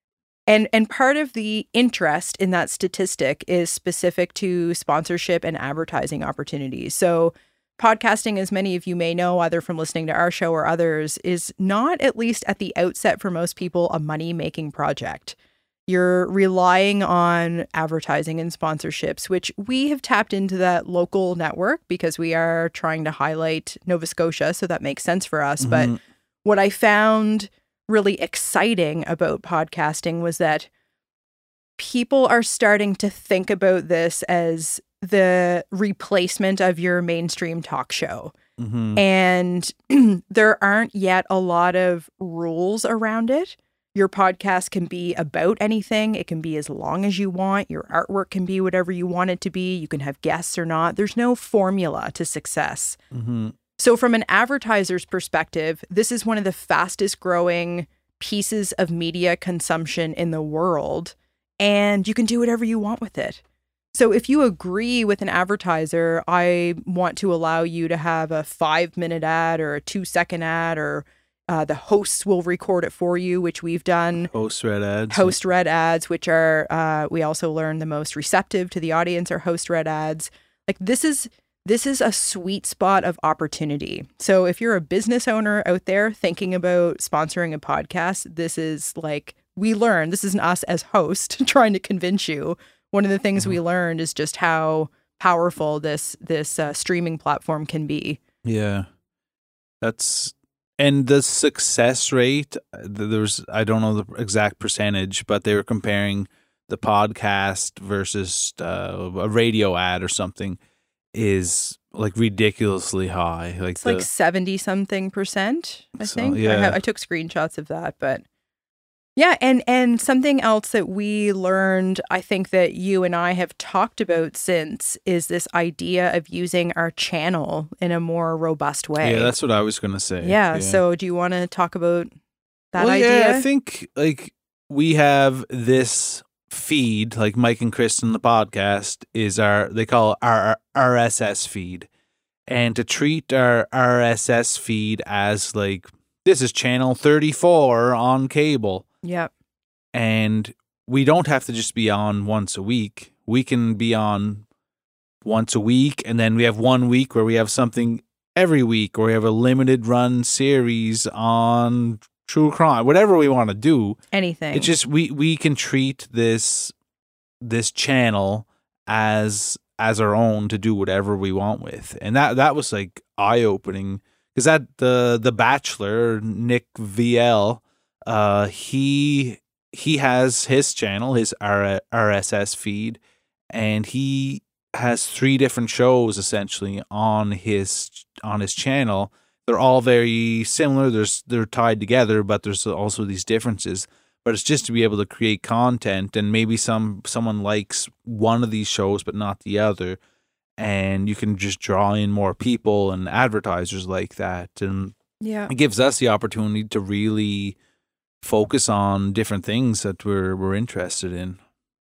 And part of the interest in that statistic is specific to sponsorship and advertising opportunities. So podcasting, as many of you may know, either from listening to our show or others, is not, at least at the outset for most people, a money-making project. You're relying on advertising and sponsorships, which we have tapped into that local network because we are trying to highlight Nova Scotia, so that makes sense for us. But what I found really exciting about podcasting was that people are starting to think about this as the replacement of your mainstream talk show. And there aren't yet a lot of rules around it. Your podcast can be about anything. It can be as long as you want. Your artwork can be whatever you want it to be. You can have guests or not. There's no formula to success. So from an advertiser's perspective, this is one of the fastest growing pieces of media consumption in the world, and you can do whatever you want with it. So if you agree with an advertiser, I want to allow you to have a 5-minute ad or a 2-second ad, or the hosts will record it for you, which we've done. Host-read ads, which are, we also learned the most receptive to the audience are host-read ads. Like this is a sweet spot of opportunity. So if you're a business owner out there thinking about sponsoring a podcast, this is like, this isn't us as host trying to convince you. One of the things we learned is just how powerful this streaming platform can be. Yeah. And the success rate, I don't know the exact percentage, but they were comparing the podcast versus a radio ad or something. Is like ridiculously high. Like it's like 70-something%, I think. Yeah. I took screenshots of that, but yeah. And something else that we learned, I think that you and I have talked about since, is this idea of using our channel in a more robust way. Yeah, that's what I was going to say. Yeah. So do you want to talk about that idea? Yeah, I think like we have this feed, like Mike and Kristen, the podcast, is they call it our RSS feed. And to treat our RSS feed as like, this is channel 34 on cable. Yep. And we don't have to just be on once a week. We can be on once a week, and then we have 1 week where we have something every week, or we have a limited run series on true crime, whatever we want to do. Anything. It's just we can treat this channel as our own to do whatever we want with. And that was like eye-opening, because that the Bachelor, Nick VL, he has his channel, his RSS feed, and he has 3 different shows essentially on his channel. They're all very similar. They're tied together, but there's also these differences. But it's just to be able to create content, and maybe someone likes one of these shows but not the other, and you can just draw in more people and advertisers like that. And it gives us the opportunity to really focus on different things that we're interested in.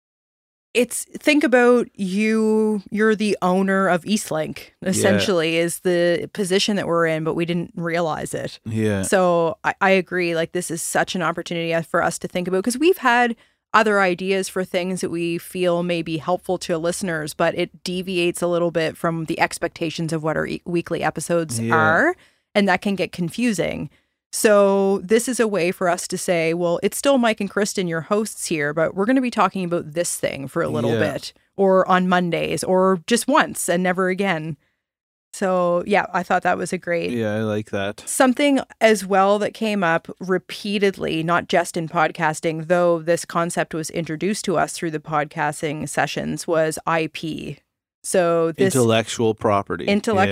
Think about you're the owner of Eastlink, essentially, is the position that we're in, but we didn't realize it. Yeah. So I agree. Like, this is such an opportunity for us to think about, because we've had other ideas for things that we feel may be helpful to listeners, but it deviates a little bit from the expectations of what our weekly episodes are, and that can get confusing. So this is a way for us to say, well, it's still Mike and Kristen, your hosts here, but we're going to be talking about this thing for a little bit, or on Mondays, or just once and never again. So yeah, I thought that was a great... Yeah, I like that. Something as well that came up repeatedly, not just in podcasting, though this concept was introduced to us through the podcasting sessions, was IP. So this intellectual property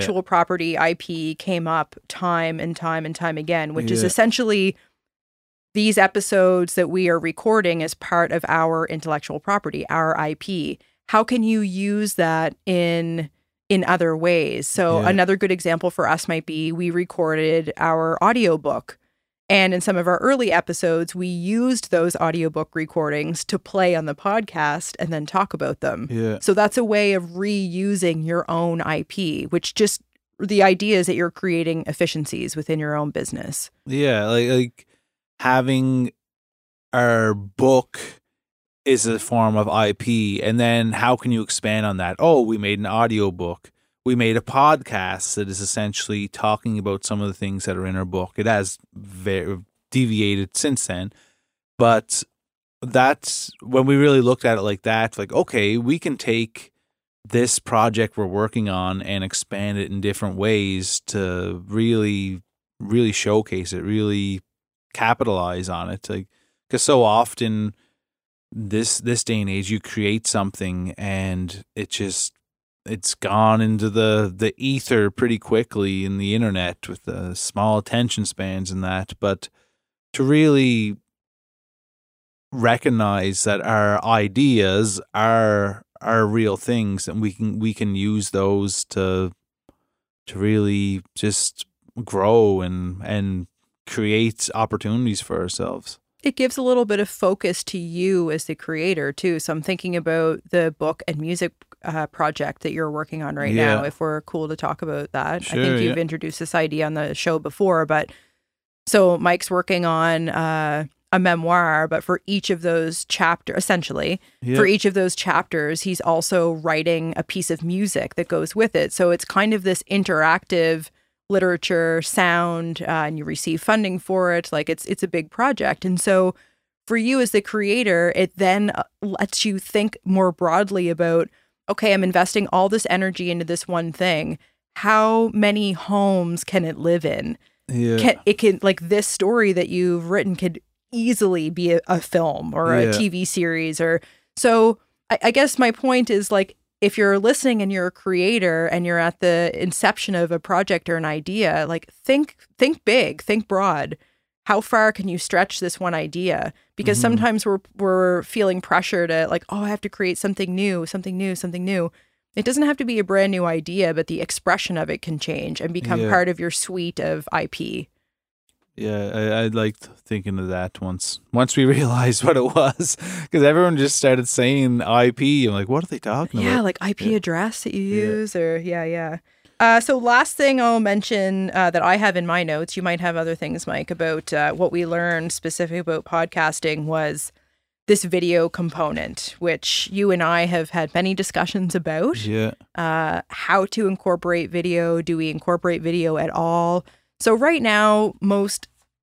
IP came up time and time and time again, which is essentially these episodes that we are recording as part of our intellectual property, our IP. How can you use that in other ways? So another good example for us might be, we recorded our audiobook. And in some of our early episodes, we used those audiobook recordings to play on the podcast and then talk about them. Yeah. So that's a way of reusing your own IP, which just, the idea is that you're creating efficiencies within your own business. Yeah, like having our book is a form of IP, and then how can you expand on that? Oh, we made an audiobook. We made a podcast that is essentially talking about some of the things that are in our book. It has very deviated since then, but that's when we really looked at it like that. Like, okay, we can take this project we're working on and expand it in different ways to really, really showcase it, really capitalize on it. Like, because so often this day and age, you create something and it's gone into the ether pretty quickly in the internet with the small attention spans and that. But to really recognize that our ideas are real things, and we can use those to really just grow and create opportunities for ourselves. It gives a little bit of focus to you as the creator too. So I'm thinking about the book and music project that you're working on right now, if we're cool to talk about that. Sure, I think you've introduced this idea on the show before, but so Mike's working on a memoir, but for each of those chapters, essentially, for each of those chapters, he's also writing a piece of music that goes with it. So it's kind of this interactive literature, sound, and you receive funding for it. Like it's a big project. And so for you as the creator, it then lets you think more broadly about, okay, I'm investing all this energy into this one thing. How many homes can it live in? Yeah. It can, like, this story that you've written could easily be a film or a TV series. Or so I guess my point is, like, if you're listening and you're a creator and you're at the inception of a project or an idea, like, think big, think broad. How far can you stretch this one idea? Because sometimes we're feeling pressure to, like, oh, I have to create something new. It doesn't have to be a brand new idea, but the expression of it can change and become part of your suite of IP. Yeah, I liked thinking of that once we realized what it was, because everyone just started saying IP. I'm like, what are they talking about? Yeah, like IP address that you use, or so last thing I'll mention that I have in my notes, you might have other things, Mike, about what we learned specifically about podcasting was this video component, which you and I have had many discussions about. How to incorporate video. Do we incorporate video at all? So right now, most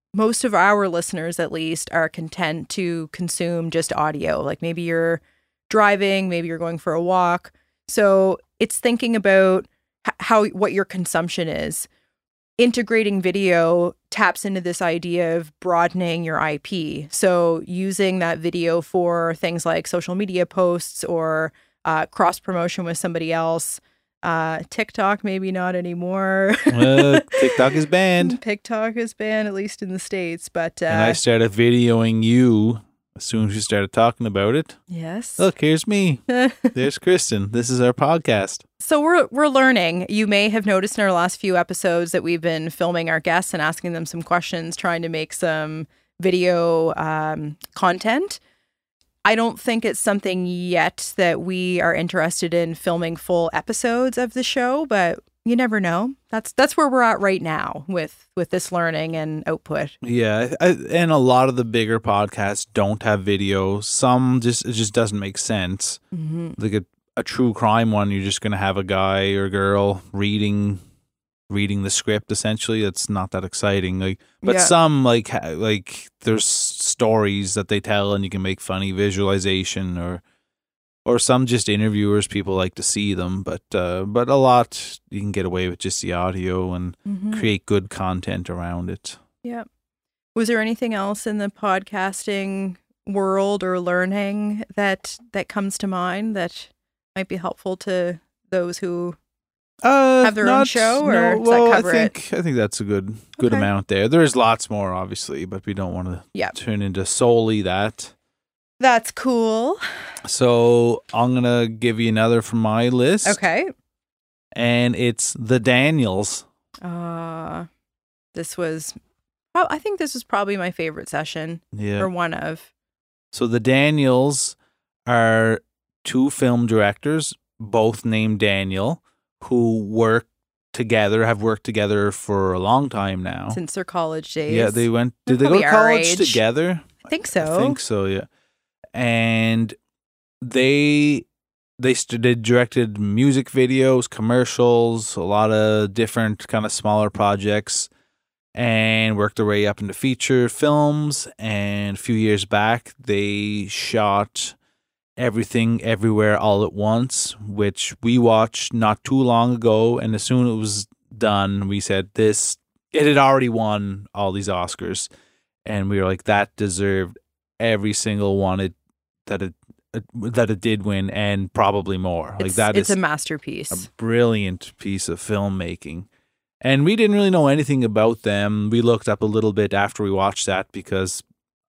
most of our listeners, at least, are content to consume just audio. Like maybe you're driving, maybe you're going for a walk. So it's thinking about what your consumption is. Integrating video taps into this idea of broadening your IP. So using that video for things like social media posts or cross promotion with somebody else. TikTok, maybe not anymore. TikTok is banned. TikTok is banned, at least in the States. But and I started videoing you as soon as you started talking about it. Yes. Look, here's me. There's Kristen. This is our podcast. So we're learning. You may have noticed in our last few episodes that we've been filming our guests and asking them some questions, trying to make some video content. I don't think it's something yet that we are interested in filming full episodes of the show, but you never know. That's where we're at right now with this learning and output. Yeah, and a lot of the bigger podcasts don't have video. Some it just doesn't make sense. Mm-hmm. Like a true crime one, you're just going to have a guy or girl reading the script. Essentially, it's not that exciting. But some like there's stories that they tell, and you can make funny visualization, or some just interviewers. People like to see them, but a lot you can get away with just the audio and create good content around it. Yeah. Was there anything else in the podcasting world or learning that comes to mind that might be helpful to those who have their own show, or does that cover I think that's a good amount there. There's lots more, obviously, but we don't want to turn into solely that. That's cool. So I'm gonna give you another from my list. Okay. And it's the Daniels. This was, I think this was probably my favorite session. Yeah. Or one of. So the Daniels are two film directors, both named Daniel, who have worked together for a long time now. Since their college days. Yeah, did they go to college together? I think so. I think so, yeah. And they directed music videos, commercials, a lot of different kind of smaller projects, and worked their way up into feature films. And a few years back, they shot Everything Everywhere All at Once, which we watched not too long ago. And as soon as it was done, we said it had already won all these Oscars. And we were like, that deserved every single one that it did win, and probably more. It's a masterpiece. A brilliant piece of filmmaking. And we didn't really know anything about them. We looked up a little bit after we watched that, because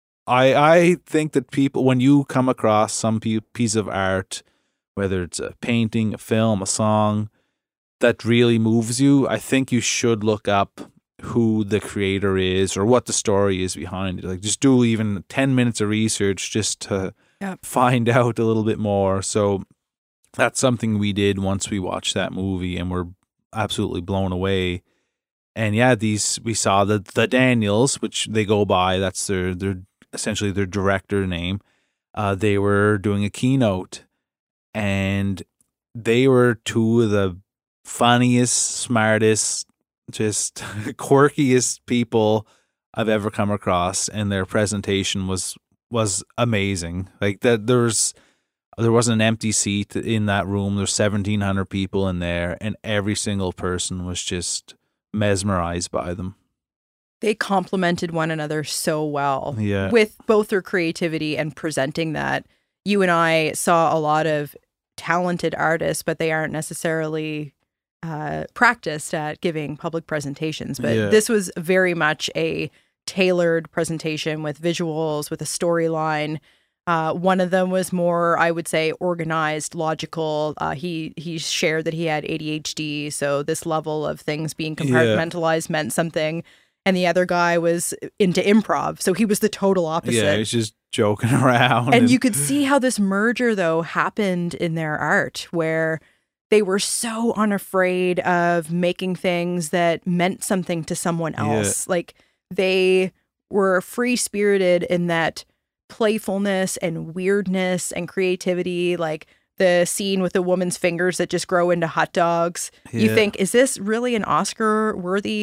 I think that people, when you come across some piece of art, whether it's a painting, a film, a song, that really moves you, I think you should look up who the creator is or what the story is behind it. Like, just do even 10 minutes of research just to find out a little bit more. So that's something we did once we watched that movie, and we're absolutely blown away. And yeah, we saw the Daniels, which they go by. That's their essentially their director name. They were doing a keynote, and they were two of the funniest, smartest, just quirkiest people I've ever come across, and their presentation was amazing. Like, that there wasn't an empty seat in that room. There's 1,700 people in there, and every single person was just mesmerized by them. They complemented one another so well, with both their creativity and presenting that. You and I saw a lot of talented artists, but they aren't necessarily practiced at giving public presentations. But this was very much a tailored presentation with visuals, with a storyline. One of them was more, I would say, organized, logical. He shared that he had ADHD, so this level of things being compartmentalized meant something. And the other guy was into improv, so he was the total opposite. Yeah, he was just joking around. And you could see how this merger, though, happened in their art, where they were so unafraid of making things that meant something to someone else. Yeah. Like, they were free-spirited in that playfulness and weirdness and creativity, like the scene with the woman's fingers that just grow into hot dogs. You think, is this really an Oscar-worthy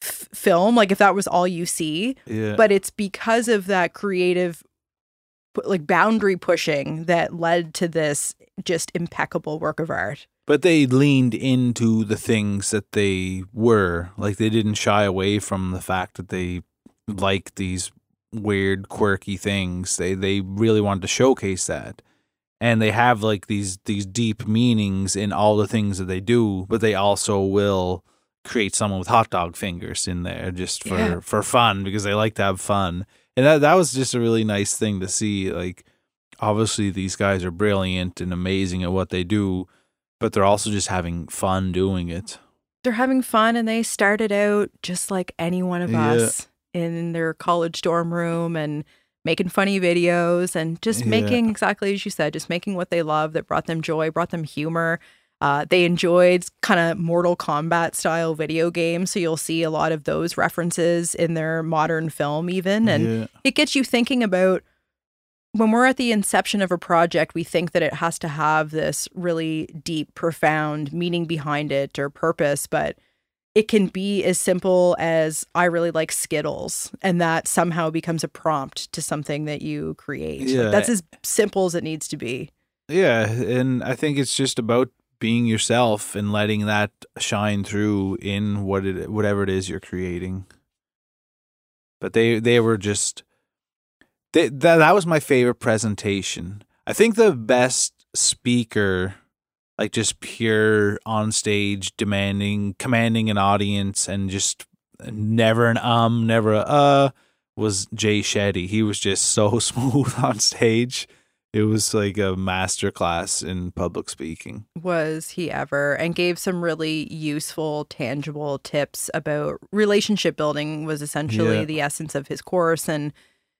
film, like if that was all you see. Yeah. But it's because of that creative, like boundary pushing that led to this just impeccable work of art. But they leaned into the things that they were. Like, they didn't shy away from the fact that they liked these weird, quirky things. They really wanted to showcase that. And they have like these deep meanings in all the things that they do, but they also will create someone with hot dog fingers in there just for fun, because they like to have fun. And that was just a really nice thing to see. Like, obviously these guys are brilliant and amazing at what they do, but they're also just having fun doing it. They're having fun, and they started out just like any one of us in their college dorm room and making funny videos and just making, exactly as you said, just making what they love that brought them joy, brought them humor. They enjoyed kind of Mortal Kombat style video games, so you'll see a lot of those references in their modern film even. And it gets you thinking about, when we're at the inception of a project, we think that it has to have this really deep, profound meaning behind it or purpose, but it can be as simple as, I really like Skittles, and that somehow becomes a prompt to something that you create. Yeah. Like, that's as simple as it needs to be. Yeah, and I think it's just about being yourself and letting that shine through in whatever it is you're creating. But they were just... That was my favorite presentation. I think the best speaker, like just pure on stage, commanding an audience, and just never an never a was Jay Shetty. He was just so smooth on stage. It was like a masterclass in public speaking. Was he ever? And gave some really useful, tangible tips about relationship building, was essentially the essence of his course, and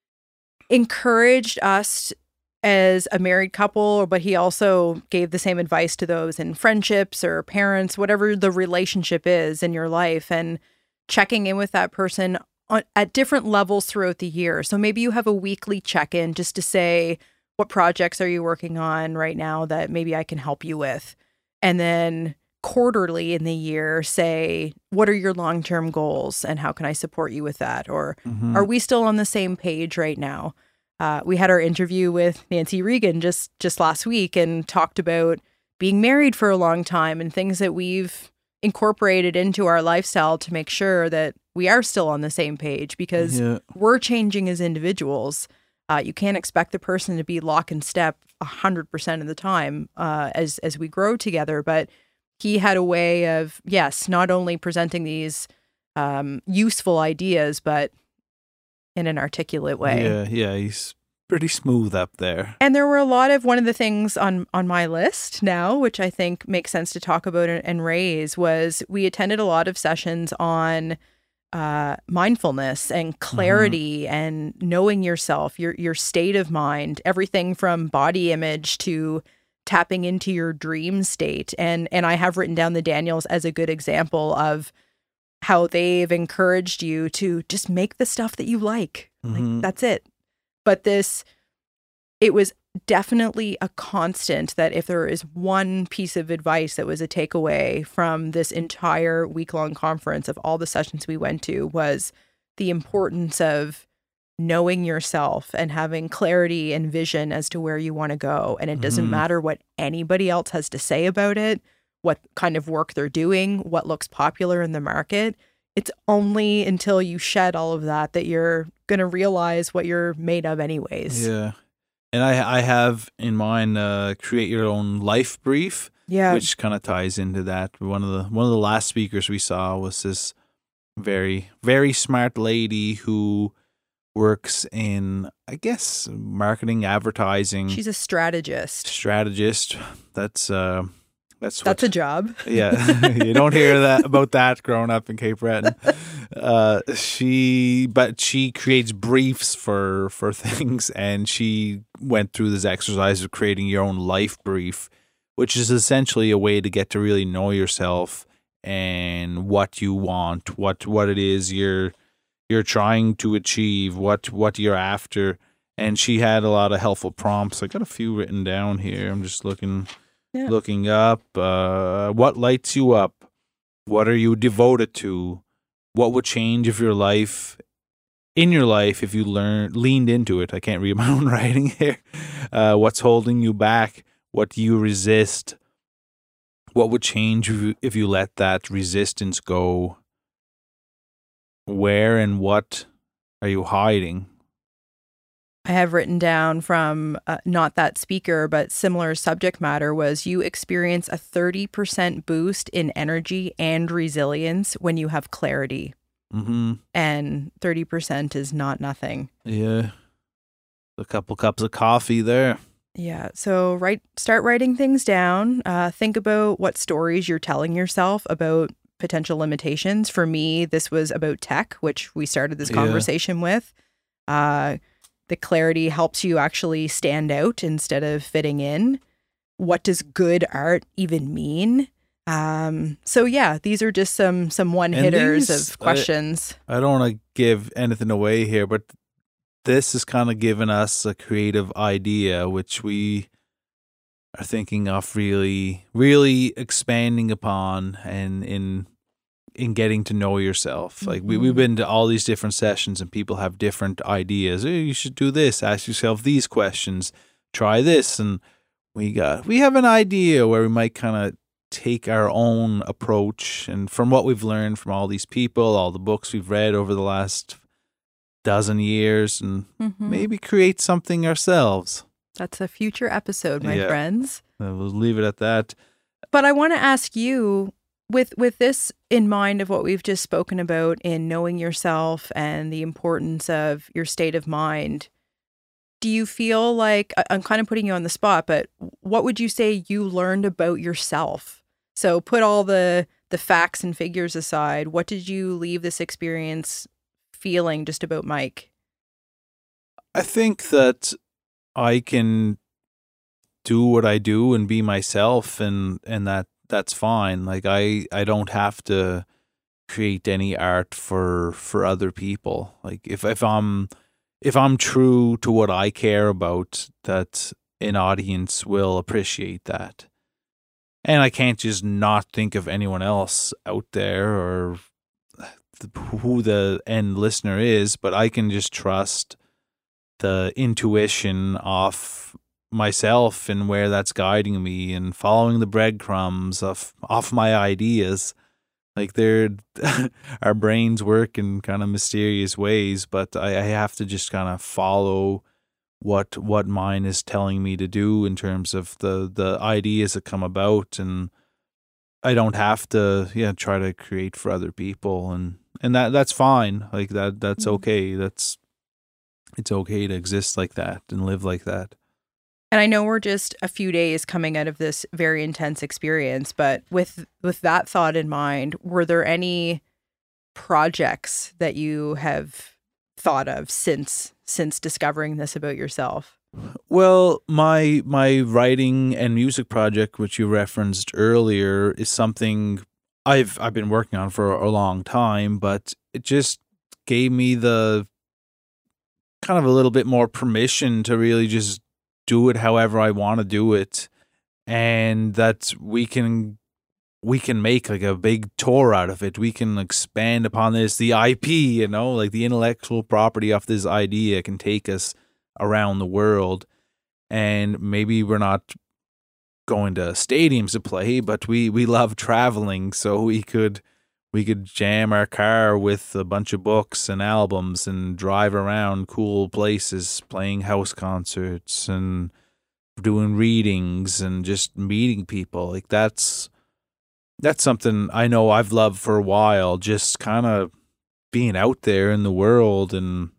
encouraged us as a married couple, but he also gave the same advice to those in friendships or parents, whatever the relationship is in your life, and checking in with that person at different levels throughout the year. So maybe you have a weekly check-in just to say, what projects are you working on right now that maybe I can help you with? And then quarterly in the year, say, what are your long-term goals and how can I support you with that? Or are we still on the same page right now? We had our interview with Nancy Regan just last week and talked about being married for a long time and things that we've incorporated into our lifestyle to make sure that we are still on the same page, because we're changing as individuals. You can't expect the person to be lock and step 100% of the time as we grow together. But he had a way of, not only presenting these useful ideas, but in an articulate way. Yeah, he's pretty smooth up there. And there were one of the things on my list now, which I think makes sense to talk about and raise, was we attended a lot of sessions on mindfulness and clarity and knowing yourself, your state of mind, everything from body image to tapping into your dream state. And I have written down the Daniels as a good example of how they've encouraged you to just make the stuff that you like. Like, that's it. But it was definitely a constant that if there is one piece of advice that was a takeaway from this entire week-long conference of all the sessions we went to, was the importance of knowing yourself and having clarity and vision as to where you want to go. And it doesn't matter what anybody else has to say about it, what kind of work they're doing, what looks popular in the market. It's only until you shed all of that you're going to realize what you're made of anyways. Yeah. And I have in mind create your own life brief, which kind of ties into that. One of the last speakers we saw was this very, very smart lady who works in, I guess, marketing, advertising. She's a strategist. That's a job. Yeah, you don't hear about that growing up in Cape Breton. She creates briefs for things, and she went through this exercise of creating your own life brief, which is essentially a way to get to really know yourself and what you want, what it is you're trying to achieve, what you're after. And she had a lot of helpful prompts. I got a few written down here. I'm just looking up. What lights you up? What are you devoted to? what would change if your life if you leaned into it. I can't read my own writing here. What's holding you back? What do you resist? What would change if you let that resistance go? Where and what are you hiding? I have written down from not that speaker, but similar subject matter was you experience a 30% boost in energy and resilience when you have clarity. Mm-hmm. And 30% is not nothing. Yeah. A couple cups of coffee there. Yeah. So start writing things down. Think about what stories you're telling yourself about potential limitations. For me, this was about tech, which we started this conversation with. The clarity helps you actually stand out instead of fitting in. What does good art even mean? So yeah, these are just some one-hitters of questions. I don't want to give anything away here, but this has kind of given us a creative idea, which we are thinking of really, really expanding upon and in getting to know yourself. Like we've been to all these different sessions and people have different ideas. Hey, you should do this. Ask yourself these questions. Try this. And we have an idea where we might kind of take our own approach. And from what we've learned from all these people, all the books we've read over the last dozen years, and maybe create something ourselves. That's a future episode, my friends. We'll leave it at that. But I want to ask you, with this in mind of what we've just spoken about in knowing yourself and the importance of your state of mind, do you feel like, I'm kind of putting you on the spot, but what would you say you learned about yourself? So put all the facts and figures aside. What did you leave this experience feeling just about Mike? I think that I can do what I do and be myself, and that's fine. Like I don't have to create any art for other people. Like if I'm true to what I care about, that an audience will appreciate that. And I can't just not think of anyone else out there or who the end listener is, but I can just trust the intuition of myself and where that's guiding me and following the breadcrumbs of my ideas. Like our brains work in kind of mysterious ways, but I have to just kind of follow what mine is telling me to do in terms of the ideas that come about, and I don't have to try to create for other people, and that's fine. Like that's okay. It's okay to exist like that and live like that. And I know we're just a few days coming out of this very intense experience, but with that thought in mind, were there any projects that you have thought of since discovering this about yourself? Well, my writing and music project, which you referenced earlier, is something I've been working on for a long time, but it just gave me the kind of a little bit more permission to really just do it however I want to do it, and that we can make like a big tour out of it. We can expand upon this. The IP, like the intellectual property of this idea can take us around the world, and maybe we're not going to stadiums to play, but we love traveling, so we could jam our car with a bunch of books and albums and drive around cool places, playing house concerts and doing readings and just meeting people. Like that's something I know I've loved for a while, just kind of being out there in the world. And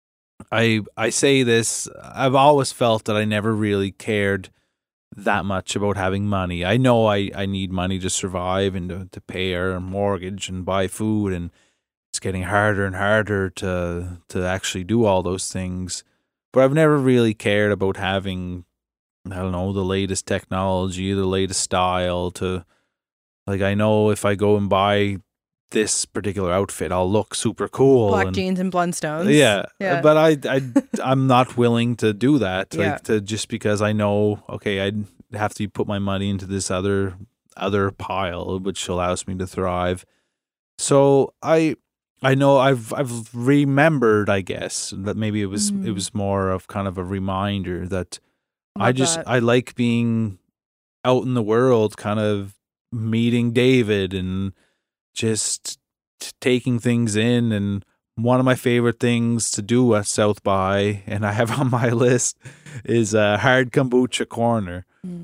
I say this, I've always felt that I never really cared that much about having money. I know I need money to survive and to pay our mortgage and buy food, and it's getting harder and harder to actually do all those things. But I've never really cared about having, I don't know, the latest technology, the latest style to, like, I know if I go and buy this particular outfit, I'll look super cool. Black jeans and Blundstones. Yeah. But I'm not willing to do that. Like just because I know, okay, I'd have to put my money into this other pile, which allows me to thrive. So I I know I've remembered, I guess, that maybe it was more of kind of a reminder that I like being out in the world, kind of meeting David and just taking things in. And one of my favorite things to do at South by, and I have on my list, is a hard kombucha corner.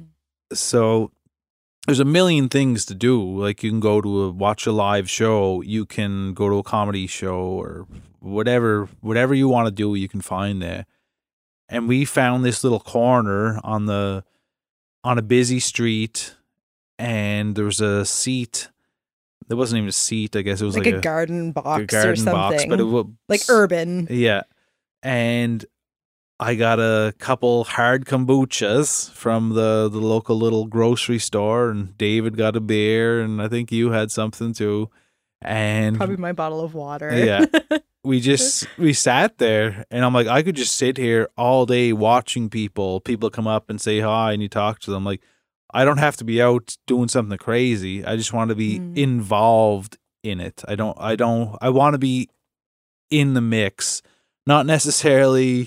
So there's a million things to do. Like you can go to watch a live show, you can go to a comedy show, or whatever you want to do, you can find there. And we found this little corner on a busy street, and there was a seat. There wasn't even a seat, I guess it was like a garden box or something. Box, but it was like urban. Yeah. And I got a couple hard kombuchas from the local little grocery store, and David got a beer, and I think you had something too. And probably my bottle of water. Yeah. We sat there, and I'm like, I could just sit here all day watching people come up and say hi, and you talk to them. Like, I don't have to be out doing something crazy. I just want to be involved in it. I want to be in the mix, not necessarily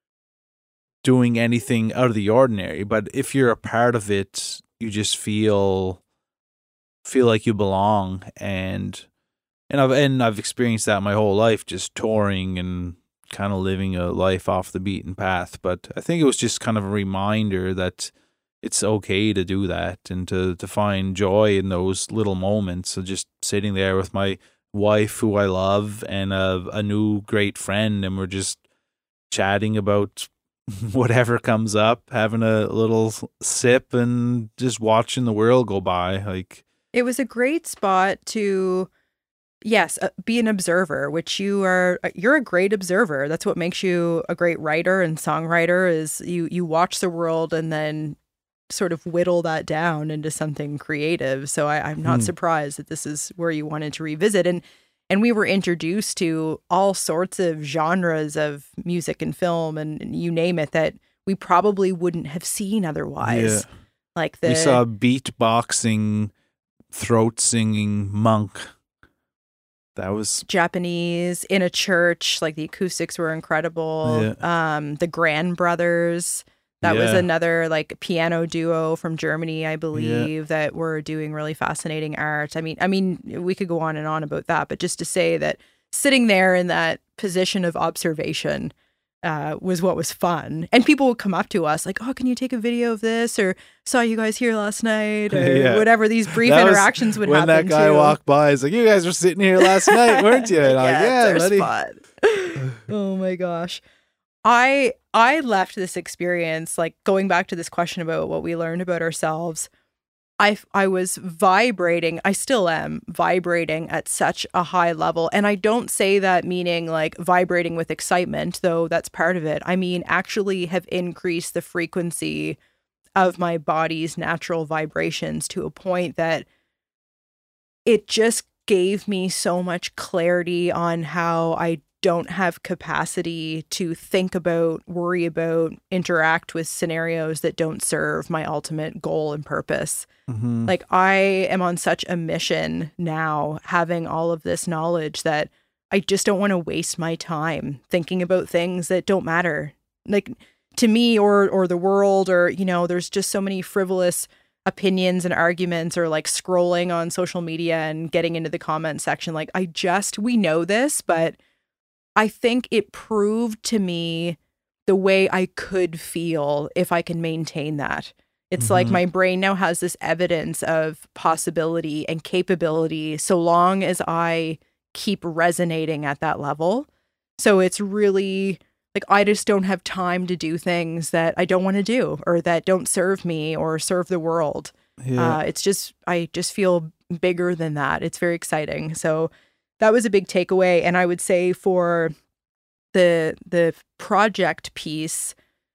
doing anything out of the ordinary, but if you're a part of it, you just feel like you belong. And I've experienced that my whole life, just touring and kind of living a life off the beaten path. But I think it was just kind of a reminder that it's okay to do that and to find joy in those little moments. So just sitting there with my wife, who I love, and a new great friend, and we're just chatting about whatever comes up, having a little sip, and just watching the world go by. Like, it was a great spot to, yes, be an observer, which you're a great observer. That's what makes you a great writer and songwriter, is you watch the world and then sort of whittle that down into something creative. So I'm not surprised that this is where you wanted to revisit. And we were introduced to all sorts of genres of music and film and you name it that we probably wouldn't have seen otherwise. Yeah. Like we saw beatboxing, throat singing monk. That was Japanese in a church. Like the acoustics were incredible. Yeah. The Grand Brothers. That was another like piano duo from Germany, I believe, that were doing really fascinating art. I mean, we could go on and on about that, but just to say that sitting there in that position of observation was what was fun. And people would come up to us like, oh, can you take a video of this? Or saw you guys here last night, or whatever. These brief interactions would happen. When that guy walked by, he's like, you guys were sitting here last night, weren't you? And I'm like, yeah, buddy. Oh my gosh. I left this experience, like going back to this question about what we learned about ourselves, I was vibrating. I still am vibrating at such a high level. And I don't say that meaning like vibrating with excitement, though that's part of it. I mean, actually have increased the frequency of my body's natural vibrations to a point that it just gave me so much clarity on how I don't have capacity to think about, worry about, interact with scenarios that don't serve my ultimate goal and purpose. Mm-hmm. Like, I am on such a mission now, having all of this knowledge, that I just don't want to waste my time thinking about things that don't matter, like to me or the world, or, you know, there's just so many frivolous opinions and arguments, or like scrolling on social media and getting into the comment section. Like, we know this, but I think it proved to me the way I could feel if I can maintain that. It's like my brain now has this evidence of possibility and capability so long as I keep resonating at that level. So it's really like, I just don't have time to do things that I don't want to do, or that don't serve me or serve the world. Yeah. I just feel bigger than that. It's very exciting. So that was a big takeaway. And I would say for the project piece,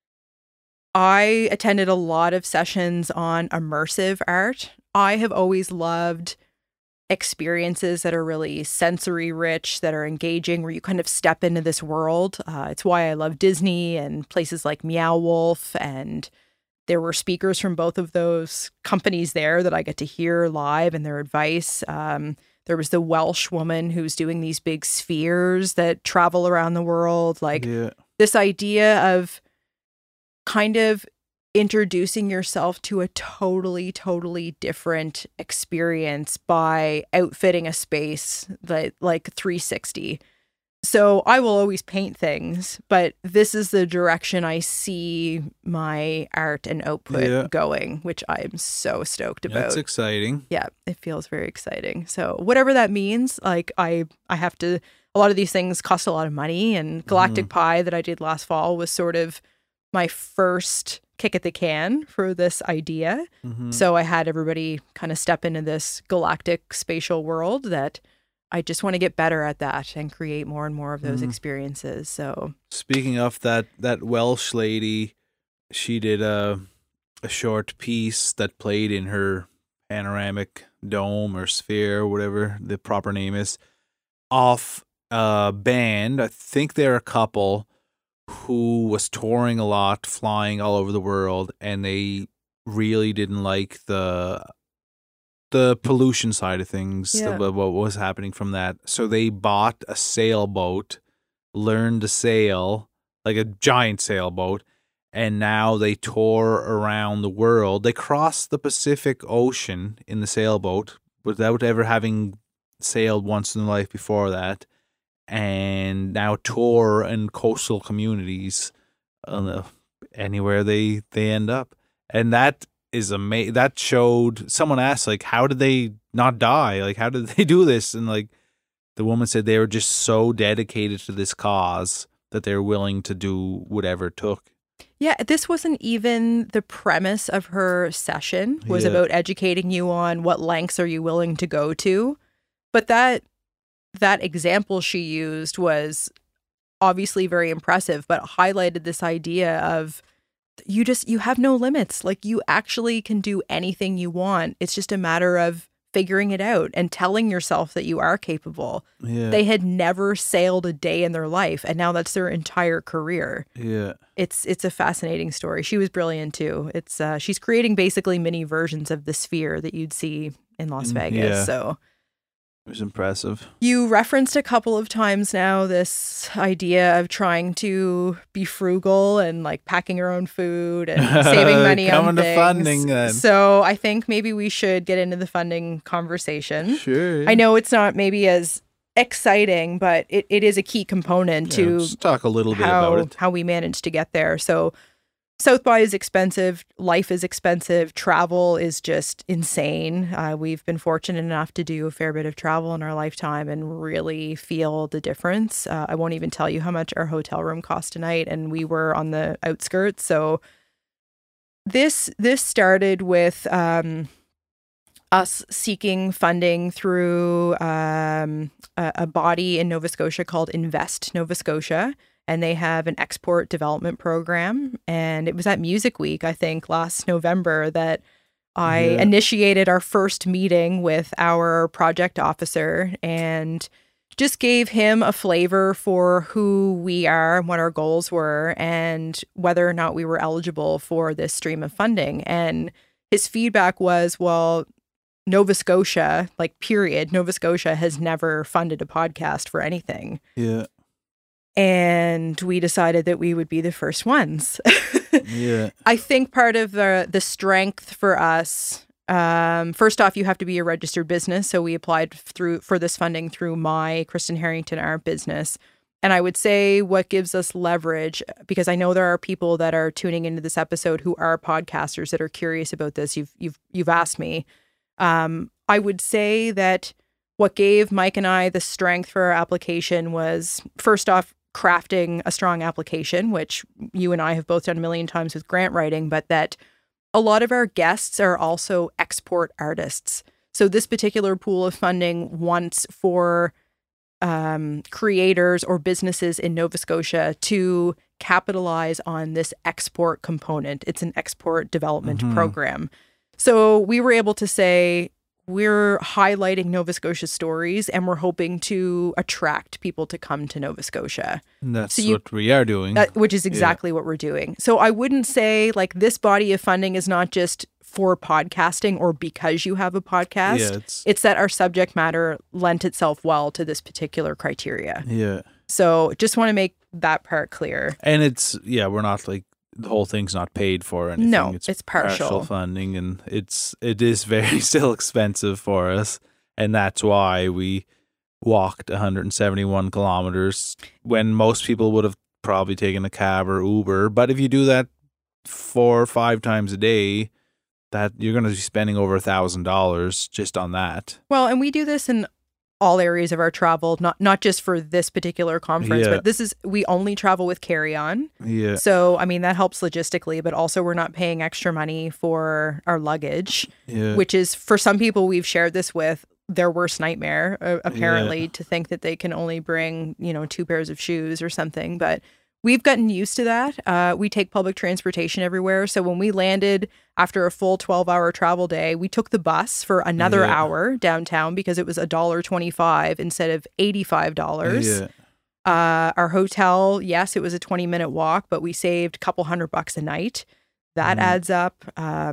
I attended a lot of sessions on immersive art. I have always loved experiences that are really sensory rich, that are engaging, where you kind of step into this world. It's why I love Disney and places like Meow Wolf, and there were speakers from both of those companies there that I get to hear live and their advice. There was the Welsh woman who's doing these big spheres that travel around the world. Like this idea of kind of introducing yourself to a totally, totally different experience by outfitting a space like 360. So I will always paint things, but this is the direction I see my art and output going, which I'm so stoked about. That's exciting. Yeah, it feels very exciting. So whatever that means, like I have to, a lot of these things cost a lot of money, and Galactic Pie that I did last fall was sort of my first kick at the can for this idea. So I had everybody kind of step into this galactic spatial world that I just want to get better at that and create more and more of those experiences. So speaking of that Welsh lady, she did a short piece that played in her panoramic dome or sphere, whatever the proper name is, off a band. I think they're a couple who was touring a lot, flying all over the world, and they really didn't like the pollution side of things, what was happening from that. So they bought a sailboat, learned to sail, like a giant sailboat, and now they tour around the world. They crossed the Pacific Ocean in the sailboat without ever having sailed once in their life before that, and now tour in coastal communities anywhere they end up. And that is amazing. That showed, someone asked, like, how did they not die? Like, how did they do this? And like the woman said they were just so dedicated to this cause that they're willing to do whatever it took. Yeah, this wasn't even the premise of her session, was about educating you on what lengths are you willing to go to. But that example she used was obviously very impressive, but highlighted this idea of you have no limits. Like, you actually can do anything you want. It's just a matter of figuring it out and telling yourself that you are capable. They had never sailed a day in their life, and now that's their entire career. It's a fascinating story. She was brilliant too. It's she's creating basically mini versions of the sphere that you'd see in Las Vegas. So it was impressive. You referenced a couple of times now this idea of trying to be frugal and like packing your own food and saving money on things. Coming to funding then. So I think maybe we should get into the funding conversation. Sure. I know it's not maybe as exciting, but it is a key component to let's talk a little bit about it. How we managed to get there. So South by is expensive. Life is expensive. Travel is just insane. We've been fortunate enough to do a fair bit of travel in our lifetime and really feel the difference. I won't even tell you how much our hotel room cost tonight, and we were on the outskirts. So this started with us seeking funding through a body in Nova Scotia called Invest Nova Scotia. And they have an export development program. And it was at Music Week, I think, last November that I initiated our first meeting with our project officer and just gave him a flavor for who we are and what our goals were and whether or not we were eligible for this stream of funding. And his feedback was, well, Nova Scotia, like period, Nova Scotia has never funded a podcast for anything. Yeah. And we decided that we would be the first ones. I think part of the strength for us, first off, you have to be a registered business. So we applied for this funding through my Kristen Harrington, our business. And I would say what gives us leverage, because I know there are people that are tuning into this episode who are podcasters that are curious about this. You've asked me. I would say that what gave Mike and I the strength for our application was, first off, crafting a strong application, which you and I have both done a million times with grant writing, but that a lot of our guests are also export artists. So this particular pool of funding wants for creators or businesses in Nova Scotia to capitalize on this export component. It's an export development program. So we were able to say, we're highlighting Nova Scotia stories and we're hoping to attract people to come to Nova Scotia. And that's what we are doing. Which is exactly what we're doing. So I wouldn't say like this body of funding is not just for podcasting or because you have a podcast. It's that our subject matter lent itself well to this particular criteria. Yeah. So just want to make that part clear. And it's, we're not like, the whole thing's not paid for or anything. No, it's partial funding, and it is very still expensive for us. And that's why we walked 171 kilometers when most people would have probably taken a cab or Uber. But if you do that 4 or 5 times a day, that you're going to be spending over $1,000 just on that. Well, and we do this in all areas of our travel, not just for this particular conference, but we only travel with carry-on. Yeah. So, I mean, that helps logistically, but also we're not paying extra money for our luggage, which is, for some people we've shared this with, their worst nightmare, apparently, to think that they can only bring, 2 pairs of shoes or something. But we've gotten used to that. We take public transportation everywhere. So when we landed after a full 12-hour travel day, we took the bus for another hour downtown because it was $1.25 instead of $85. Our hotel, yes, it was a 20-minute walk, but we saved a couple $100 a night. That adds up.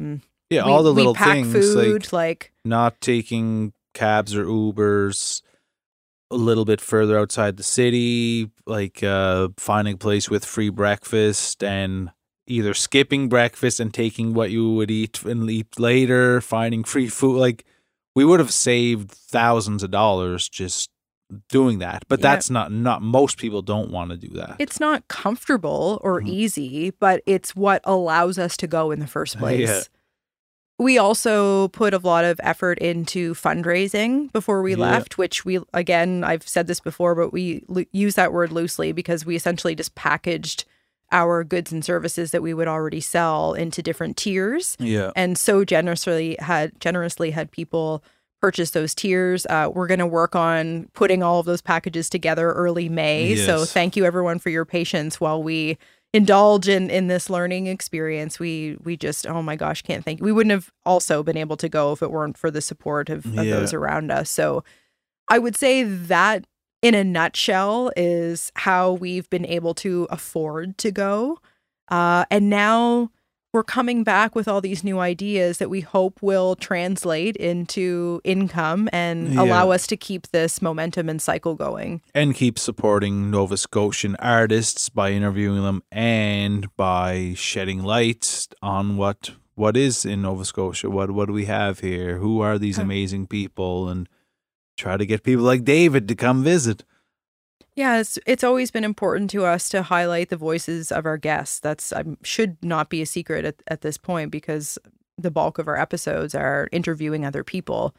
All the little things, food, like not taking cabs or Ubers a little bit further outside the city, like finding a place with free breakfast and either skipping breakfast and taking what you would eat and eat later, finding free food. Like, we would have saved thousands of dollars just doing that. But that's not most people don't want to do that. It's not comfortable or easy, but it's what allows us to go in the first place. We also put a lot of effort into fundraising before we left, which again, I've said this before, but we use that word loosely because we essentially just packaged our goods and services that we would already sell into different tiers. And so generously had people purchase those tiers. We're going to work on putting all of those packages together early May. So thank you everyone for your patience while we indulge in this learning experience. We just, oh my gosh, can't thank you. We wouldn't have also been able to go if it weren't for the support of those around us. So I would say that in a nutshell is how we've been able to afford to go. And now we're coming back with all these new ideas that we hope will translate into income and allow us to keep this momentum and cycle going. And keep supporting Nova Scotian artists by interviewing them and by shedding light on what is in Nova Scotia. What do we have here? Who are these amazing people? And try to get people like David to come visit. Yeah, it's always been important to us to highlight the voices of our guests. That's should not be a secret at this point because the bulk of our episodes are interviewing other people.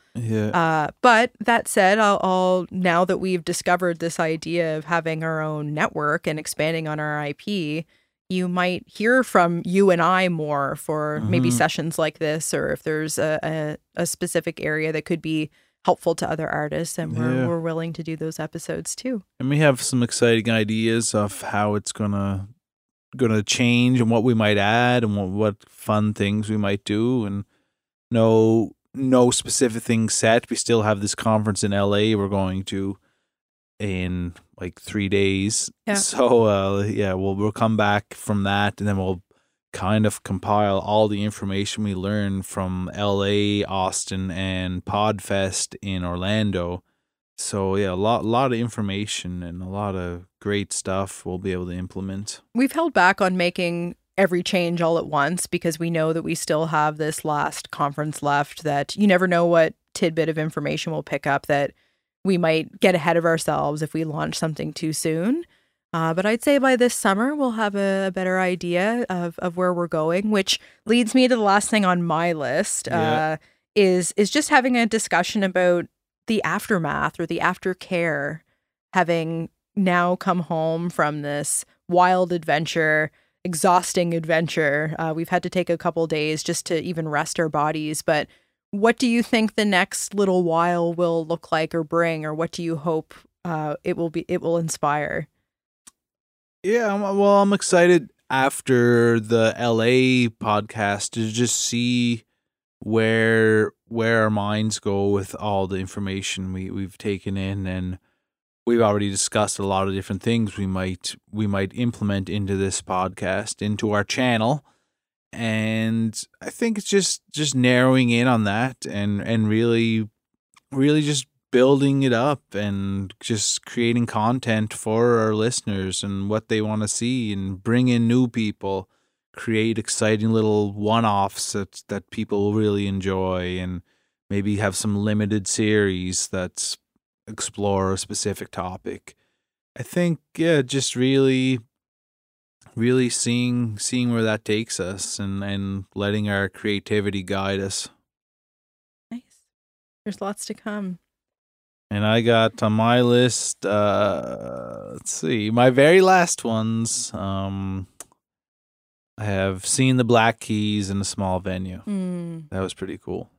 But that said, I'll now that we've discovered this idea of having our own network and expanding on our IP, you might hear from you and I more for maybe sessions like this, or if there's a specific area that could be helpful to other artists, and we're willing to do those episodes too. And we have some exciting ideas of how it's gonna change and what we might add and what fun things we might do. And no specific things set. We still have this conference in LA we're going to in like 3 days. So we'll come back from that, and then we'll kind of compile all the information we learned from LA, Austin, and Podfest in Orlando. So a lot of information and a lot of great stuff we'll be able to implement. We've held back on making every change all at once because we know that we still have this last conference left, that you never know what tidbit of information we'll pick up, that we might get ahead of ourselves if we launch something too soon. But I'd say by this summer, we'll have a better idea of where we're going, which leads me to the last thing on my list, is just having a discussion about the aftermath or the aftercare, having now come home from this wild adventure, exhausting adventure. We've had to take a couple days just to even rest our bodies. But what do you think the next little while will look like or bring, or what do you hope it will inspire? Yeah, well, I'm excited after the LA podcast to just see where our minds go with all the information we've taken in, and we've already discussed a lot of different things we might implement into this podcast, into our channel, And I think it's just narrowing in on that and really just building it up and just creating content for our listeners and what they want to see, and bring in new people, create exciting little one-offs that people will really enjoy, and maybe have some limited series that explore a specific topic. I think, just really seeing where that takes us, and letting our creativity guide us. Nice. There's lots to come. And I got on my list, let's see, my very last ones. I have seen the Black Keys in a small venue. That was pretty cool.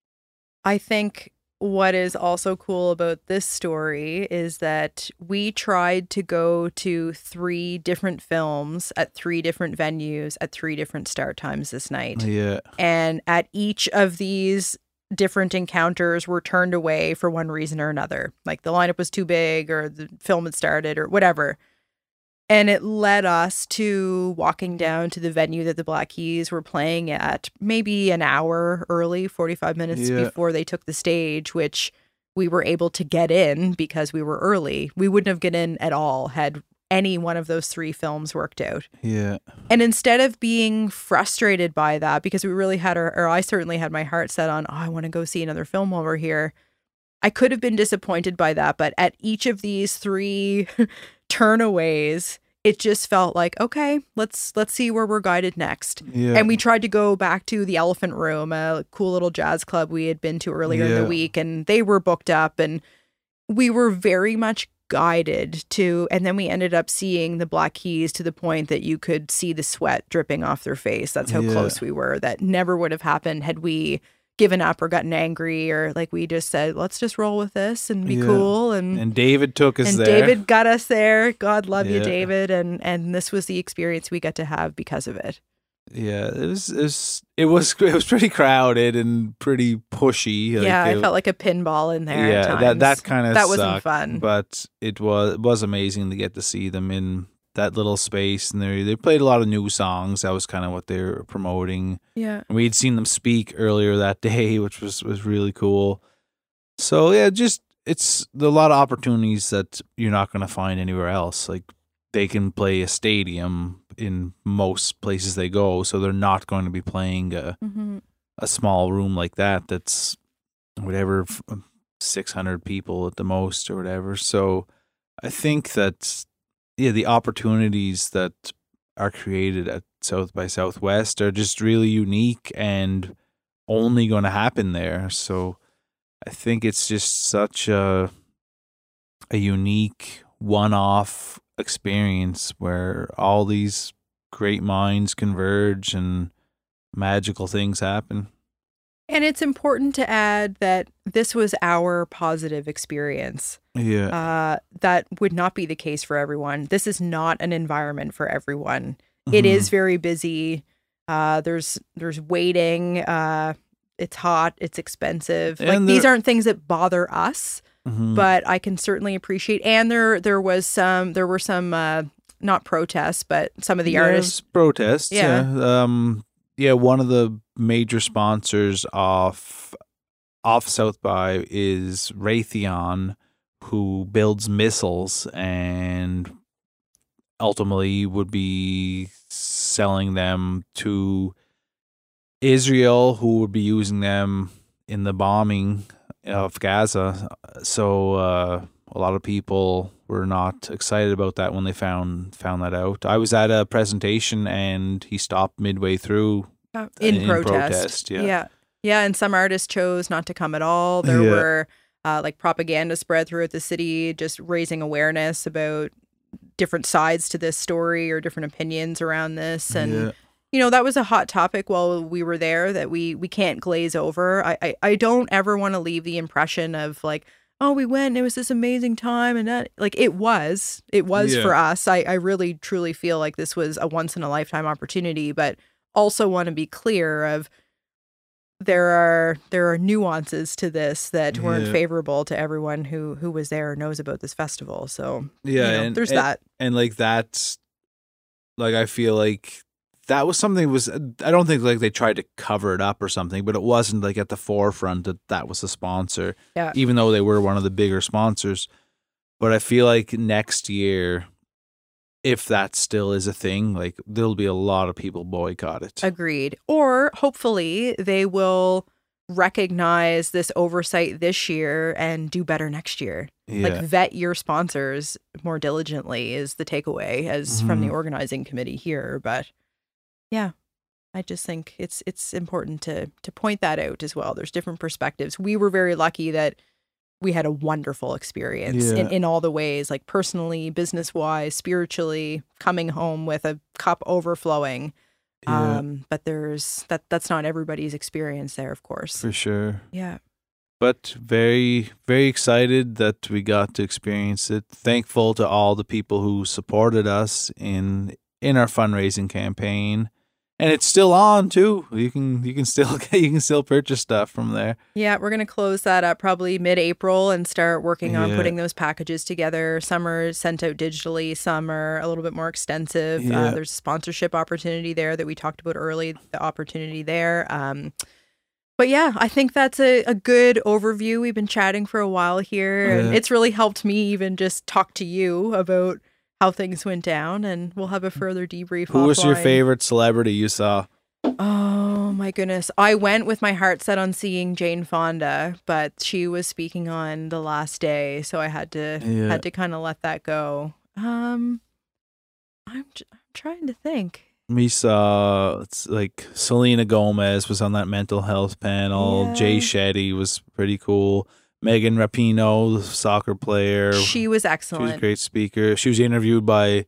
I think what is also cool about this story is that we tried to go to 3 different films at 3 different venues at 3 different start times this night. Yeah. And at each of these different encounters were turned away for one reason or another. Like the lineup was too big, or the film had started, or whatever. And it led us to walking down to the venue that the Black Keys were playing at maybe an hour early, 45 minutes before they took the stage, which we were able to get in because we were early. We wouldn't have gotten in at all had any one of those 3 films worked out. Yeah. And instead of being frustrated by that, because we really had I certainly had my heart set on, I want to go see another film while we're here, I could have been disappointed by that. But at each of these 3 turnaways, it just felt like, okay, let's see where we're guided next. Yeah. And we tried to go back to the Elephant Room, a cool little jazz club we had been to earlier in the week, and they were booked up, and we were very much guided to, and then we ended up seeing the Black Keys to the point that you could see the sweat dripping off their face. That's how close we were. That never would have happened had we given up or gotten angry, or like we just said, let's just roll with this and be cool. And David took us there. David got us there. God love you, David. And this was the experience we got to have because of it. Yeah, it was pretty crowded and pretty pushy. I felt like a pinball in there. Yeah, at times. that kind of wasn't fun. But it was amazing to get to see them in that little space, and they played a lot of new songs. That was kind of what they were promoting. Yeah, and we'd seen them speak earlier that day, which was really cool. So yeah, it's a lot of opportunities that you're not going to find anywhere else. Like, they can play a stadium in most places they go, so they're not going to be playing a small room like that. That's whatever, 600 people at the most or whatever. So I think that the opportunities that are created at South by Southwest are just really unique and only going to happen there. So I think it's just such a unique one-off experience where all these great minds converge and magical things happen. And it's important to add that this was our positive experience. Yeah. That would not be the case for everyone. This is not an environment for everyone. It is very busy. There's waiting. It's hot. It's expensive. And these aren't things that bother us, but I can certainly appreciate. And there were some not protests, but some of the artists protests. Yeah. One of the major sponsors off South by is Raytheon, who builds missiles and ultimately would be selling them to Israel, who would be using them in the bombing of Gaza. So a lot of people were not excited about that when they found that out. I was at a presentation and he stopped midway through in protest. Yeah, and some artists chose not to come at all. There were propaganda spread throughout the city, just raising awareness about different sides to this story or different opinions around this. And that was a hot topic while we were there that we can't glaze over. I don't ever want to leave the impression of like, oh, we went and it was this amazing time, and that, like, it was for us. I really truly feel like this was a once in a lifetime opportunity, but also want to be clear of there are nuances to this that weren't favorable to everyone who was there or knows about this festival. So there's that. And like that's like, I feel like that was something I don't think like they tried to cover it up or something, but it wasn't like at the forefront that was the sponsor, even though they were one of the bigger sponsors. But I feel like next year, if that still is a thing, like there'll be a lot of people boycott it. Agreed. Or hopefully they will recognize this oversight this year and do better next year. Yeah. Like vet your sponsors more diligently is the takeaway as from the organizing committee here. But yeah, I just think it's important to point that out as well. There's different perspectives. We were very lucky that we had a wonderful experience in all the ways, like personally, business-wise, spiritually, coming home with a cup overflowing. But that's not everybody's experience there, of course. For sure. Yeah. But very, very excited that we got to experience it. Thankful to all the people who supported us in our fundraising campaign. And it's still on too. You can still purchase stuff from there. Yeah, we're gonna close that up probably mid-April and start working on putting those packages together. Some are sent out digitally, some are a little bit more extensive. There's a sponsorship opportunity there that we talked about early. The opportunity there. But yeah, I think that's a good overview. We've been chatting for a while here, and it's really helped me even just talk to you about how things went down, and we'll have a further debrief. Who was your favorite celebrity you saw? Oh my goodness. I went with my heart set on seeing Jane Fonda, but she was speaking on the last day, so I had to kind of let that go. I'm trying to think. We saw like Selena Gomez was on that mental health panel. Jay Shetty was pretty cool. Megan Rapinoe, the soccer player. She was excellent. She was a great speaker. She was interviewed by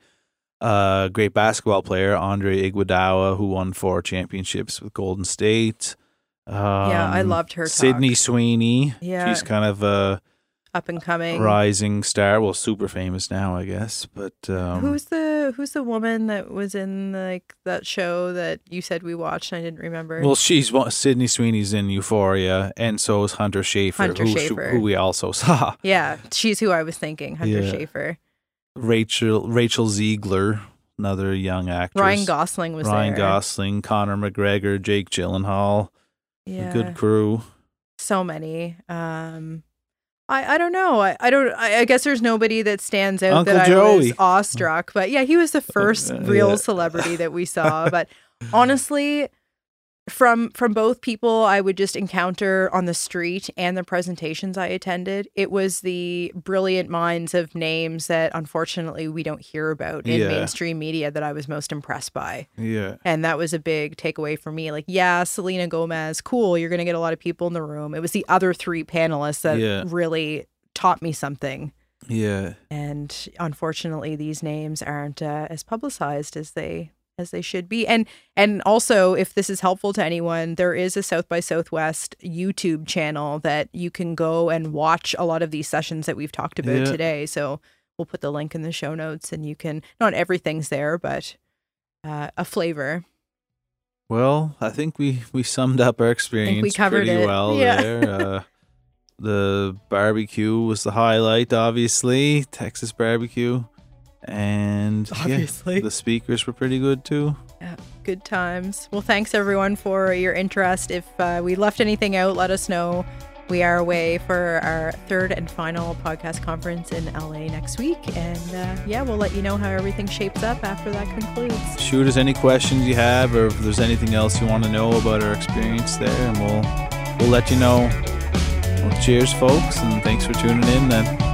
a great basketball player, Andre Iguodala, who won 4 championships with Golden State. I loved her talk. Sydney Sweeney. Yeah. She's kind of a up and coming rising star. Well, super famous now, I guess. But who's the woman that was in like that show that you said we watched? And I didn't remember. Well, Sydney Sweeney's in Euphoria, and so is Hunter Schafer, who we also saw. Yeah, she's who I was thinking. Hunter Schafer. Rachel Ziegler, another young actress. Ryan Gosling was there. Ryan Gosling, Conor McGregor, Jake Gyllenhaal. Yeah, a good crew. So many. I don't know. I guess there's nobody that stands out Uncle that Joey. I was awestruck. But yeah, he was the first real celebrity that we saw. But honestly, from both people I would just encounter on the street and the presentations I attended, it was the brilliant minds of names that unfortunately we don't hear about in mainstream media that I was most impressed by. Yeah. And that was a big takeaway for me. Like, yeah, Selena Gomez, cool. You're going to get a lot of people in the room. It was the other 3 panelists that really taught me something. Yeah. And unfortunately, these names aren't as publicized as they should be. And also, if this is helpful to anyone, there is a South by Southwest YouTube channel that you can go and watch a lot of these sessions that we've talked about today. So we'll put the link in the show notes, and you can, not everything's there, but a flavor. Well, I think we summed up our experience we covered pretty it. well there. The barbecue was the highlight, obviously. Texas barbecue. And obviously the speakers were pretty good too. Yeah, good times. Well, thanks everyone for your interest. If we left anything out, let us know. We are away for our 3rd and final podcast conference in LA next week. And we'll let you know how everything shapes up after that concludes. Shoot us any questions you have, or if there's anything else you want to know about our experience there, and we'll let you know. Well, cheers, folks, and thanks for tuning in then.